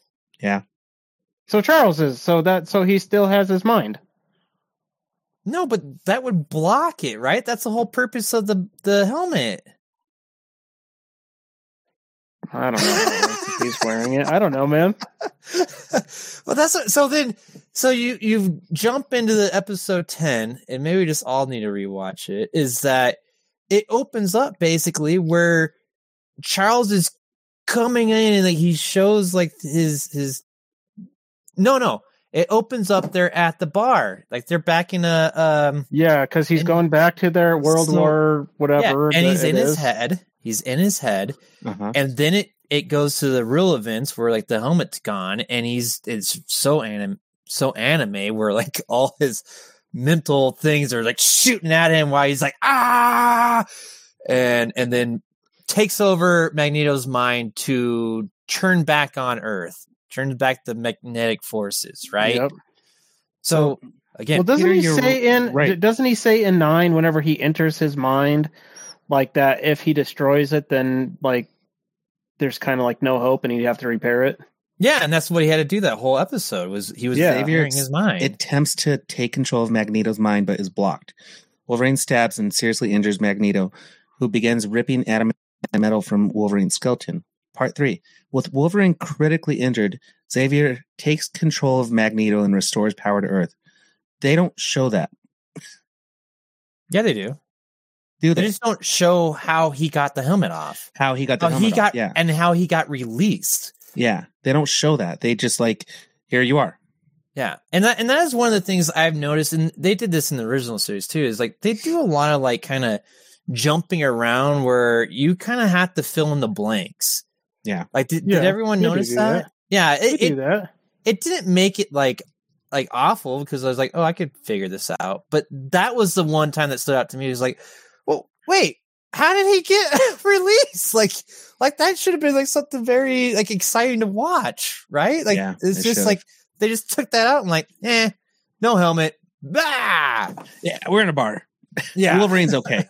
So Charles is so that so he still has his mind. No, but that would block it, right? That's the whole purpose of the the helmet. I don't know if he's wearing it. I don't know, man. Well, that's what, so. Then, so you you jump into the episode ten, and maybe we just all need to rewatch it. Is that it opens up basically where Charles is coming in and like he shows like his his. No, no, it opens up there at the bar, like they're back in a um. Yeah, because he's And- going back to their World So- War whatever. Yeah, and he's that in it his is. head. He's in his head. Uh-huh. And then it, it goes to the real events where like the helmet's gone and he's it's so anim so anime where like all his mental things are like shooting at him while he's like ah and and then takes over Magneto's mind to turn back on Earth, turns back the magnetic forces, right? Yep. So again, Well, doesn't Peter, he you're say in right. doesn't he say in nine whenever he enters his mind, like that if he destroys it, then like there's kind of like no hope and he'd have to repair it. yeah, and that's what he had to do that whole episode was he was Yeah. repairing his mind. It attempts to take control of Magneto's mind, but is blocked. Wolverine stabs and seriously injures Magneto, who begins ripping atom and metal from Wolverine's skeleton. Part three. With Wolverine critically injured, Xavier takes control of Magneto and restores power to Earth. They don't show that, yeah, they do. do They they? just don't show how he got the helmet off. How he got the How helmet he off. got Yeah, and how he got released. yeah. They don't show that. They just like, here you are. Yeah. And that and that is one of the things I've noticed, and they did this in the original series too, is like they do a lot of like kind of jumping around where you kind of have to fill in the blanks. Yeah. Like did, Yeah, did everyone they do notice do that? that. Yeah. They It, do it, that. it didn't make it like like awful because I was like, oh, I could figure this out. But that was the one time that stood out to me. It was like, well, wait, how did he get released? Like, like that should have been like something very like exciting to watch, right? Like, Yeah, it's it just should've. like they just took that out and like, eh, no helmet, bah, Yeah, we're in a bar. yeah, Wolverine's okay.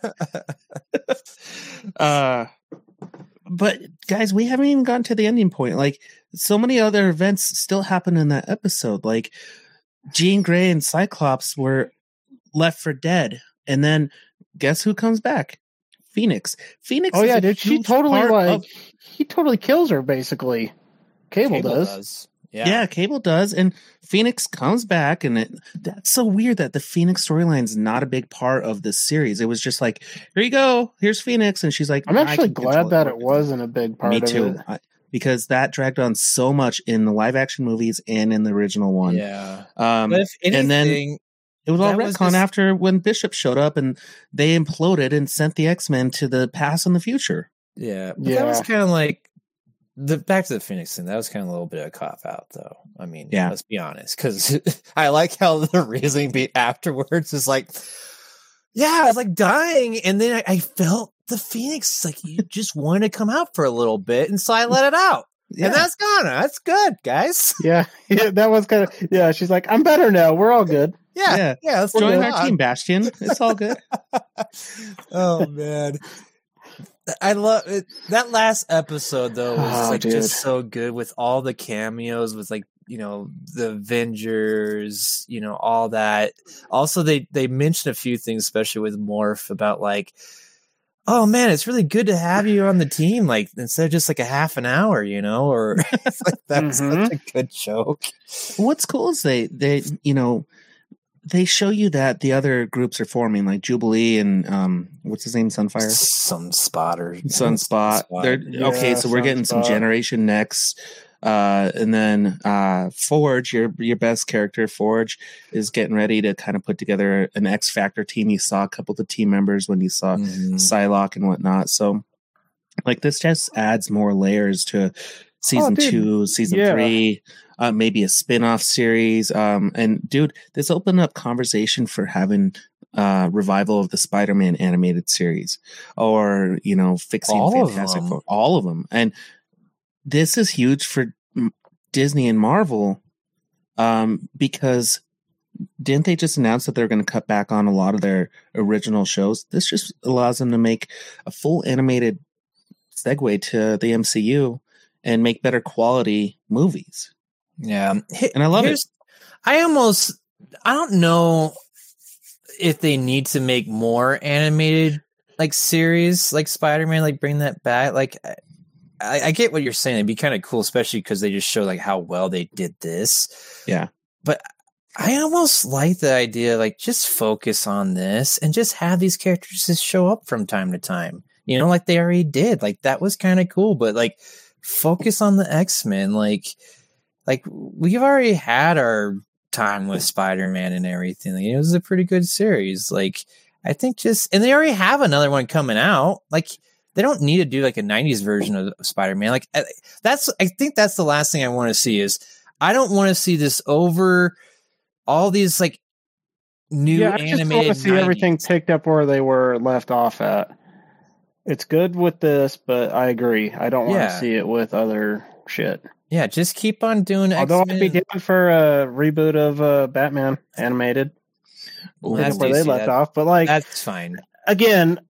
uh, but guys, we haven't even gotten to the ending point. Like, so many other events still happen in that episode. Like, Jean Grey and Cyclops were left for dead, and then guess who comes back? Phoenix. Phoenix. Oh is yeah, a dude. She huge totally part like of- he totally kills her basically. Cable, Cable does. does. Yeah. Yeah, Cable does, and Phoenix comes back, and it, that's so weird that the Phoenix storyline is not a big part of this series. It was just like, here you go, here's Phoenix, and she's like, I'm "I actually can control glad that more." it wasn't a big part Me of too, it. I, because that dragged on so much in the live action movies and in the original one. Yeah. Um, But if anything, and then it was all that was retcon just- after when Bishop showed up, and they imploded and sent the X-Men to the past and the future. yeah, but that was Yeah. kind of like the back to the Phoenix thing. That was kind of a little bit of a cop out, though. I mean, Yeah. let's be honest, because I like how the reasoning beat afterwards is like, yeah, I was like dying, and then I, I felt the Phoenix like you just wanted to come out for a little bit, and so I let it out, Yeah. and that's gone. That's good, guys. Yeah, yeah, that was kind of yeah. She's like, I'm better now. We're all good. Yeah, Yeah. yeah. Let's Join move our on. team, Bastion. It's all good. Oh man, I love it. That last episode though was Oh, like dude. just so good with all the cameos, with like you know the Avengers, you know all that. Also, they they mentioned a few things, especially with Morph, about like, oh man, it's really good to have you on the team, like instead of just like a half an hour, you know, or it's like that's Mhm. such a good joke. What's cool is they they you know they show you that the other groups are forming, like Jubilee and um what's his name, Sunfire, Some spotter, Sunspot. They're okay, Yeah, so we're getting some Sunspot. Generation Next, uh, and then uh, Forge, your your best character, Forge, is getting ready to kind of put together an X Factor team. You saw a couple of the team members when you saw Mhm. Psylocke and whatnot. So, like, this just adds more layers to season dude. two, season Yeah. three, uh, maybe a spin-off series. Um, and dude, this opened up conversation for having uh revival of the Spider-Man animated series, or you know, fixing All of Fantastic them. Four, all of them. And this is huge for M- Disney and Marvel, um, because didn't they just announce that they're going to cut back on a lot of their original shows? This just allows them to make a full animated segue to the M C U and make better quality movies. Yeah, And I love it. Here's- I almost, I don't know if they need to make more animated like series like Spider-Man, like bring that back. Like, I, I get what you're saying. It'd be kind of cool, especially because they just show like how well they did this. Yeah. But I almost like the idea, like just focus on this and just have these characters just show up from time to time. You know, like they already did. Like that was kind of cool, but like focus on the X-Men. Like, like we've already had our time with Spider-Man and everything. Like, it was a pretty good series. Like, I think just, and they already have another one coming out. Like, they don't need to do like a nineties version of Spider-Man. Like, I- that's, I think that's the last thing I want to see is I don't want to see this over all these like new yeah, I just want animated to see everything nineties. picked up where they were left off at. It's good with this, but I agree. I don't want Yeah. to see it with other shit. Yeah, just keep on doing Although X-Men. I'd be down for a reboot of uh, Batman animated, Well, pick that's up where they decent. left That- off. But like That's fine. again,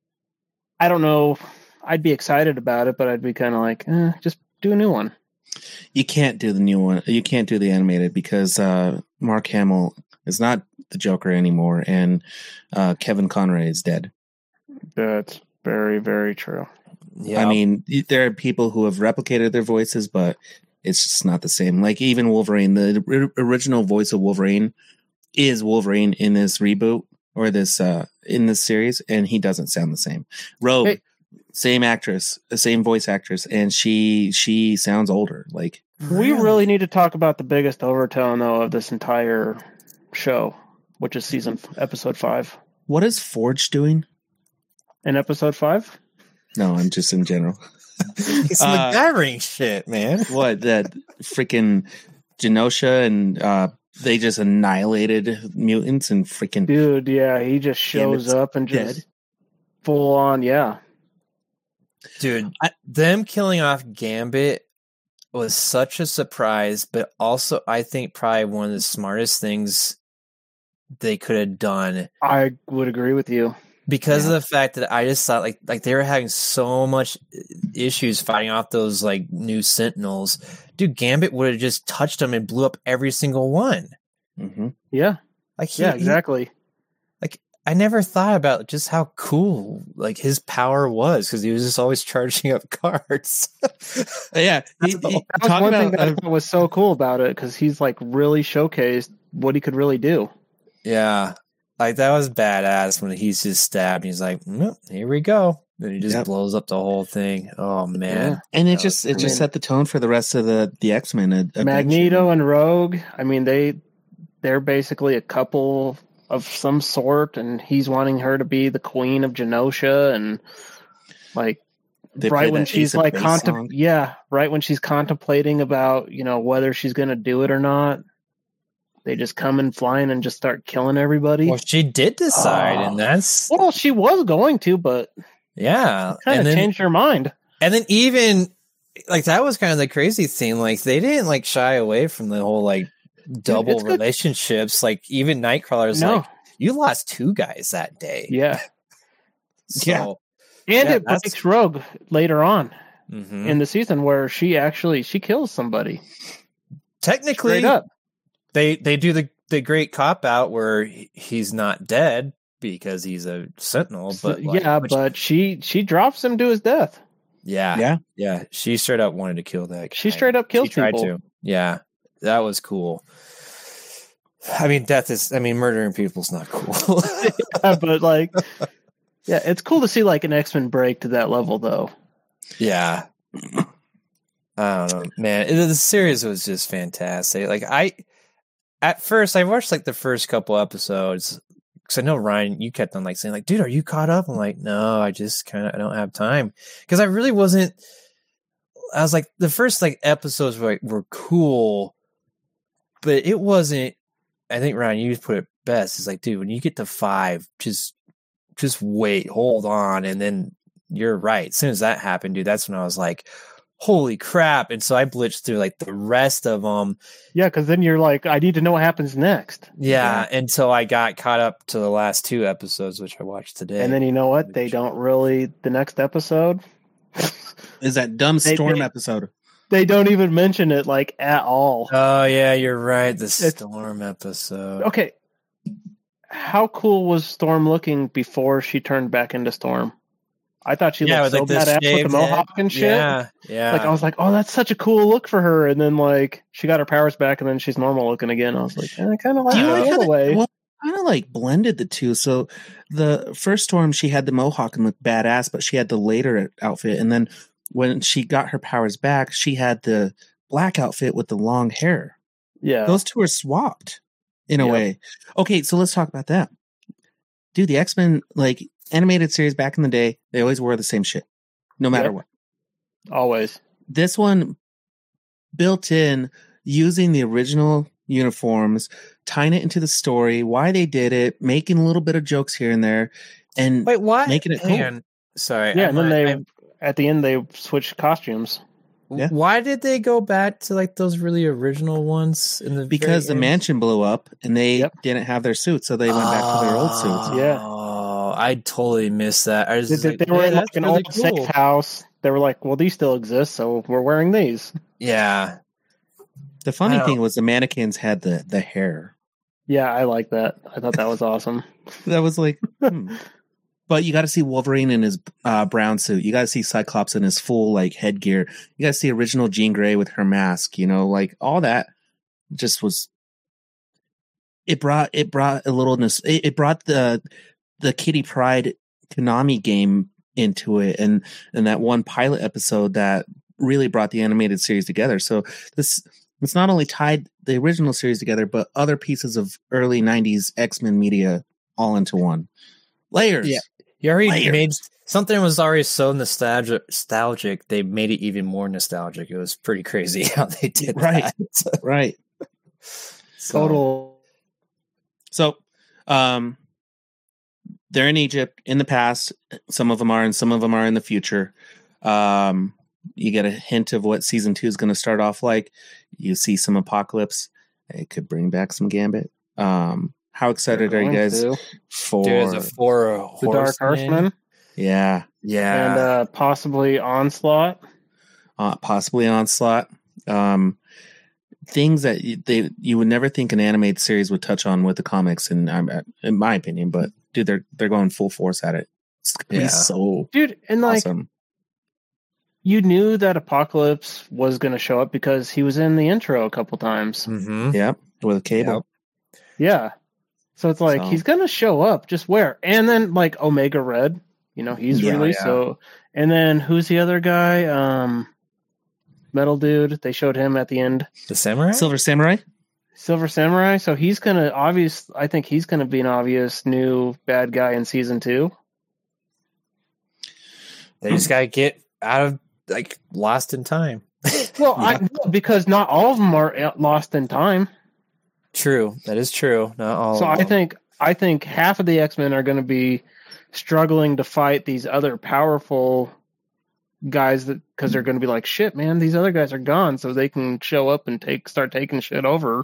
I don't know. I'd be excited about it, but I'd be kind of like, eh, just do a new one. You can't do the new one. You can't do the animated because uh, Mark Hamill is not the Joker anymore, and uh, Kevin Conroy is dead. That's very, very true. Yeah, I mean, there are people who have replicated their voices, but it's just not the same. Like even Wolverine, the r- original voice of Wolverine is Wolverine in this reboot or this uh, in this series, and he doesn't sound the same. Rogue, Hey. same actress, the same voice actress, and she she sounds older. Like We really need to talk about the biggest overtone, though, of this entire show, which is season episode five. what is Forge doing? In episode five, No, I'm just in general. it's uh, MacGyvering shit, man. What that freaking Genosha and uh, they just annihilated mutants and freaking dude, yeah, he just shows Gambit's up and just dead. full on, yeah. Dude, them killing off Gambit was such a surprise, but also I think probably one of the smartest things they could have done I would agree with you. because Yeah. of the fact that I just thought like like they were having so much issues fighting off those like new Sentinels. Dude, Gambit would have just touched them and blew up every single one. hmm Like he, Yeah, he- exactly. I never thought about just how cool like his power was because he was just always charging up cards. Yeah, he, he, That was talk one thing about that I uh, thought was so cool about it because he's like really showcased what he could really do. Yeah, like that was badass when he's just stabbed. He's like, nope, here we go. Then he just Yep. blows up the whole thing. Oh man, Yeah. and it That just was it just mean- set the tone for the rest of the the X Men. Magneto and Rogue, I mean, they they're basically a couple of some sort, and he's wanting her to be the queen of Genosha, and like They right play when that she's Ace of like Base contem- song. yeah, right when she's contemplating about you know whether she's going to do it or not, they just come in flying and just start killing everybody. well, she did decide, Oh. and that's Well, she was going to, but yeah, kind and of then changed her mind. and then even like that was kind of the crazy thing. Like they didn't like shy away from the whole like double it's good. relationships. Like even Nightcrawler's No, like, you lost two guys that day. yeah, So, Yeah. and Yeah, it that's- breaks Rogue later on mhm. in the season where she actually she kills somebody technically, straight up. they they do the the great cop out where he- he's not dead because he's a sentinel. So- But like, yeah, which- but she she drops him to his death. yeah, Yeah, yeah, she straight up wanted to kill that guy. She straight up killed She tried people. to. Yeah, that was cool. I mean, death is. I mean, murdering people's not cool. Yeah, but like, yeah, it's cool to see like an X Men break to that level, though. yeah. I don't know, man. It- the series was just fantastic. Like I, at first, I watched like the first couple episodes because I know Ryan, you kept on like saying like, "Dude, are you caught up?" I'm like, "No, I just kind of I don't have time," because I really wasn't. I was like, the first like episodes were like, were cool, but it wasn't. I think Ryan, you put it best. It's like, dude, when you get to five, just just wait, hold on, and then you're right. As soon as that happened, dude, that's when I was like, holy crap. And so I blitzed through like the rest of them. Yeah, because then you're like, I need to know what happens next. Yeah, until I got caught up to the last two episodes, which I watched today. And then you know what? They don't really. The next episode, is that dumb They- storm they- episode? they don't even mention it like at all. Oh yeah, you're right. The It's- storm episode. Okay, how cool was Storm looking before she turned back into Storm? I thought she Yeah, looked with so like the badass with the shaved mohawk head. and shit. Yeah, yeah. Like I was like, oh, that's such a cool look for her. And then like she got her powers back, and then she's normal looking again. I was like, eh, I kind of like Do you it like the how other they- way. well, kind of like blended the two. So the first Storm, she had the mohawk and looked badass, but she had the later outfit. And then when she got her powers back, she had the black outfit with the long hair. Yeah, Those two are swapped in a Yep. way. Okay, so let's talk about that. Dude, the X-Men, like animated series back in the day, they always wore the same shit, no matter Yep. what. always. This one built in using the original uniforms, tying it into the story, why they did it, making a little bit of jokes here and there, and Wait, what? making it cool. Hang on. Sorry. Yeah, I and then might- they I- at the end they switched costumes. Yeah. Why did they go back to like those really original ones in the because the very end? mansion blew up and they Yep. didn't have their suits, so they went back to their old suits. Yeah. Oh, I totally missed that. I was They, just they- like, they were "Man, in like that's an really old safe cool." house. They were like, well, these still exist, so we're wearing these. Yeah. The funny Wow. thing was the mannequins had the the hair. Yeah, I like that. I thought that was awesome. That was like, hmm. But you got to see Wolverine in his uh, brown suit. You got to see Cyclops in his full like headgear. You got to see original Jean Grey with her mask. You know, like all that just was. It brought it brought a little. nos- It, it brought the the Kitty Pryde Konami game into it, and and that one pilot episode that really brought the animated series together. So this it's not only tied the original series together, but other pieces of early nineties X-Men media all into one. Layers. Yeah. You already Layers. made something was already so nostalgic. Nostalgic, they made it even more nostalgic. It was pretty crazy how they did Right. that. Right. So- Total. So, um, they're in Egypt in the past. Some of them are, and some of them are in the future. Um, you get a hint of what season two is going to start off like. You see some Apocalypse. It could bring back some Gambit. Um, how excited are you guys To. for? Dude, as a four The Dark Horseman yeah, Yeah. and uh, possibly Onslaught. uh, possibly Onslaught. Um, things that you, they you would never think an animated series would touch on with the comics, and um, in my opinion, but dude, they're they're going full force at it. It's gonna Yeah. be so Dude, and like awesome. you knew that Apocalypse was going to show up because he was in the intro a couple times. Mm-hmm. Yep, with a cable. Yeah. So it's like So- he's going to show up. Just where? And then like Omega Red, you know, he's Yeah, released. yeah. So, and then who's the other guy? Um, Metal Dude. They showed him at the end. The samurai. Silver Samurai. Silver Samurai. So he's going to obvious. I think he's going to be an obvious new bad guy in season two. They just gotta get out of like lost in time. Well, I, no, because not all of them are uh, lost in time. True, that is true. Not all. So of I them. think I think half of the X-Men are going to be struggling to fight these other powerful guys that because they're going to be like, shit, man, these other guys are gone, so they can show up and take start taking shit over.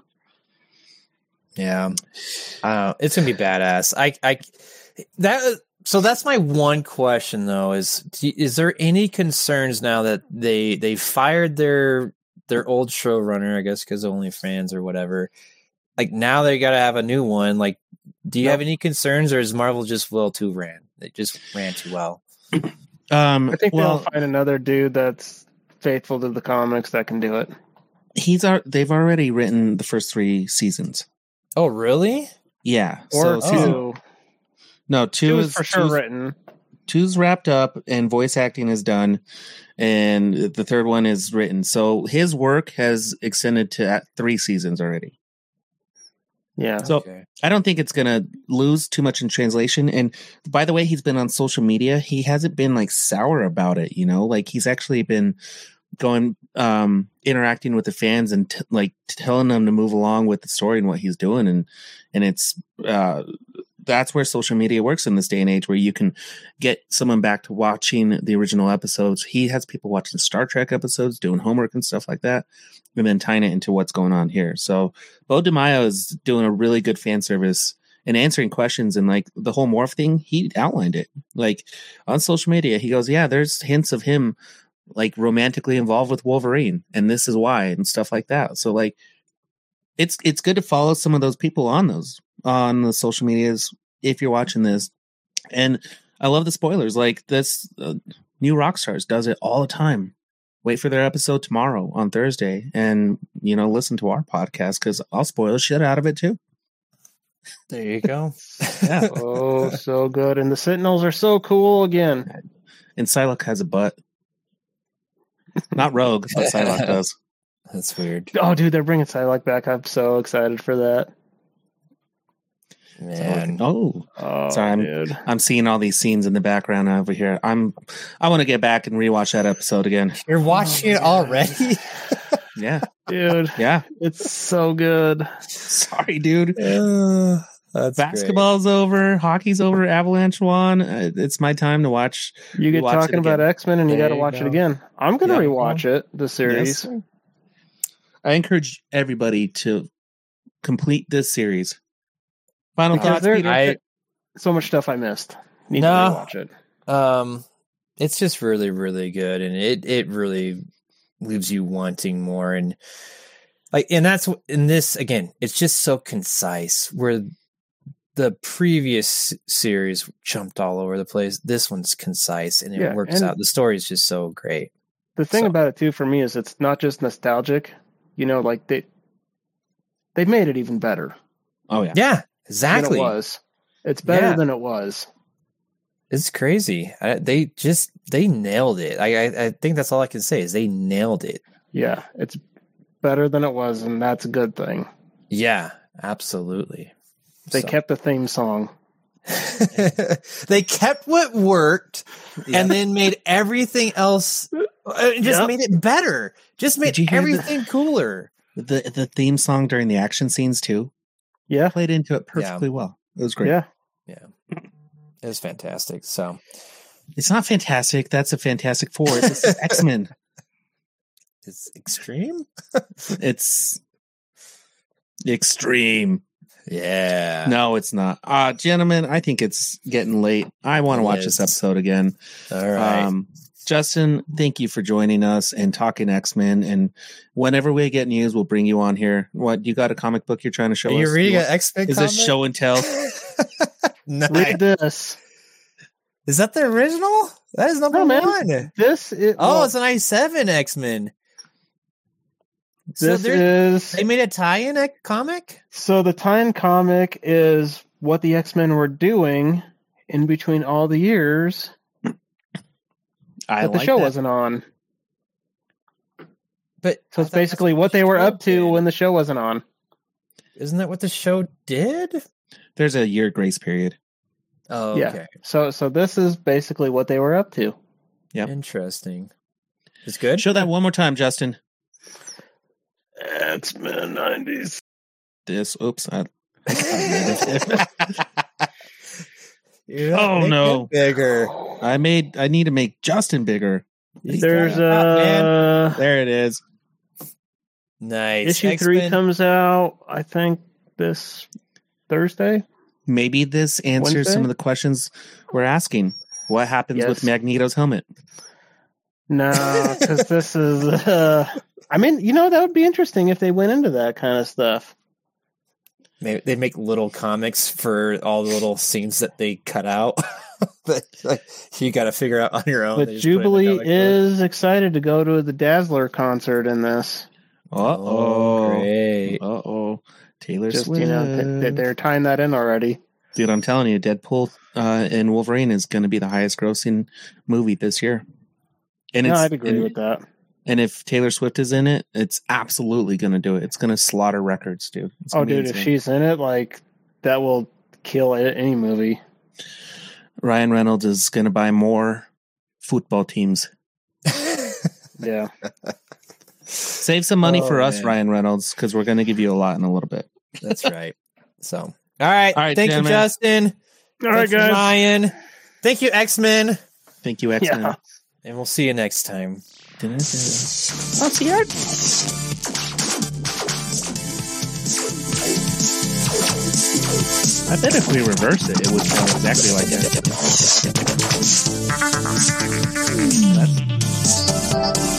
Yeah, uh, it's gonna be badass. I, I, that. So that's my one question though: is is there any concerns now that they they fired their their old showrunner? I guess because OnlyFans or whatever. Like now they got to have a new one. Like, do you Nope. have any concerns, or is Marvel just well too ran? They just ran too well. Um, I think well, they'll find another dude that's faithful to the comics that can do it. he's ar- they've already written the first three seasons. Oh, really? Yeah, Or so two. season, no two, Two is is for sure two's- written. two's wrapped up and voice acting is done, and the third one is written. So his work has extended to at three seasons already. Yeah. So Okay. I don't think it's going to lose too much in translation. And by the way, he's been on social media. He hasn't been like sour about it, you know, like he's actually been going, um, interacting with the fans and t- like telling them to move along with the story and what he's doing. And, and it's, uh, that's where social media works in this day and age, where you can get someone back to watching the original episodes. He has people watching Star Trek episodes, doing homework and stuff like that, and then tying it into what's going on here. So Bo DeMaio is doing a really good fan service and answering questions. And like the whole morph thing, he outlined it like on social media. He goes, yeah, there's hints of him like romantically involved with Wolverine, and this is why, and stuff like that. So like, it's, it's good to follow some of those people on those, on the social medias if you're watching this. And I love the spoilers. Like this, uh, New Rockstars does it all the time. Wait for their episode tomorrow on Thursday, and you know, listen to our podcast because I'll spoil the shit out of it too. There you go. Yeah. Oh, so good. And the Sentinels are so cool again. And Psylocke has a butt. Not Rogue, but Psylocke does. That's weird, Oh, dude, they're bringing Psylocke back. I'm so excited for that. man. Oh, Oh, Sorry, I'm- dude. I'm seeing all these scenes in the background over here. I'm, I want to get back and rewatch that episode again. You're watching it already? Yeah, Dude, yeah. it's so good. Sorry, dude. Uh, that's Basketball's over, hockey's over, Avalanche won. Uh, It's my time to watch. You get Watch it talking about again. X-Men and you There got to you watch go. it again. I'm going to Yeah. rewatch it, the series. Yes. I encourage everybody to complete this series. Final Because thoughts, there- Peter? I So much stuff I missed. Need No. to rewatch it. um, it's just really, really good, and it it really leaves you wanting more, and like, and that's wh- in this again. It's just so concise. Where the previous series jumped all over the place, this one's concise and it Yeah, works and- out. The story is just so great. The thing So- about it too for me is it's not just nostalgic. You know, like they they made it even better Oh yeah. Yeah, than exactly. it was. It's better Yeah. than it was. It's crazy. I, they just they nailed it. I, I I think that's all I can say is they nailed it. Yeah, it's better than it was, and that's a good thing. Yeah, absolutely. They So- kept the theme song. they kept what worked and then made everything else uh, just Yep. made it better. Just made Did you hear the- everything cooler. The the theme song during the action scenes too Yeah, played into it perfectly well. It was great. yeah. It was fantastic. So It's not fantastic. That's a Fantastic Four. This is X Men. it's extreme. It's extreme. Yeah. No, it's not. Uh gentlemen, I think it's getting late. I want to It watch is. this episode again. All right. Um, Justin, thank you for joining us and talking X-Men. And whenever we get news, we'll bring you on here. What, you got a comic book you're trying to show Are you us? reading You an want- X-Men Is comic? this show and tell? Nice. Read this. Is that the original? That is number No, man. one. This is Oh, well, it's a ninety-seven X-Men. So this they're- is they made a tie-in a comic? so the tie-in comic is what the X-Men were doing in between all the years I that the like show that. wasn't on. But So I it's thought that's basically the what they were show up to did. when the show wasn't on. Isn't that what the show did? There's a year grace period. Oh, Yeah. okay. So so this is basically what they were up to. Yep. Interesting. It's good. Show that one more time, Justin. X-Men nineties. This. Oops. I, Yeah, Oh, make no. it bigger. I made. I need to make Justin bigger. He's There's got it out, man. uh There it is. Nice. issue X-Men. three comes out, I think, this Thursday. Maybe this answers Wednesday? some of the questions we're asking. What happens Yes. with Magneto's helmet? No, because this is. Uh, I mean, you know, that would be interesting if they went into that kind of stuff. They they make little comics for all the little scenes that they cut out. That, like, you got to figure out on your own. But They just put it in the Jubilee comic book. is excited to go to the Dazzler concert in this. Uh Oh, oh. great. Uh oh. Taylor Just Swift. you know, they, they're tying that in already. Dude, I'm telling you, Deadpool uh, and Wolverine is going to be the highest grossing movie this year. And No, it's I'd agree and, with that. and if Taylor Swift is in it, it's absolutely going to do it. It's going to slaughter records, dude. It's Oh, gonna be dude, if insane. she's in it, like that will kill a- any movie. Ryan Reynolds is going to buy more football teams. Yeah. Save some money Oh, for us, man. Ryan Reynolds, because we're going to give you a lot in a little bit. That's right. So, all right. All right, Thank gentlemen. you, Justin. All right, Thanks, guys. Ryan. Thank you, X-Men. Thank you, X-Men. Yeah. And we'll see you next time. I'll see you. I bet if we reverse it, it would sound exactly like that. That's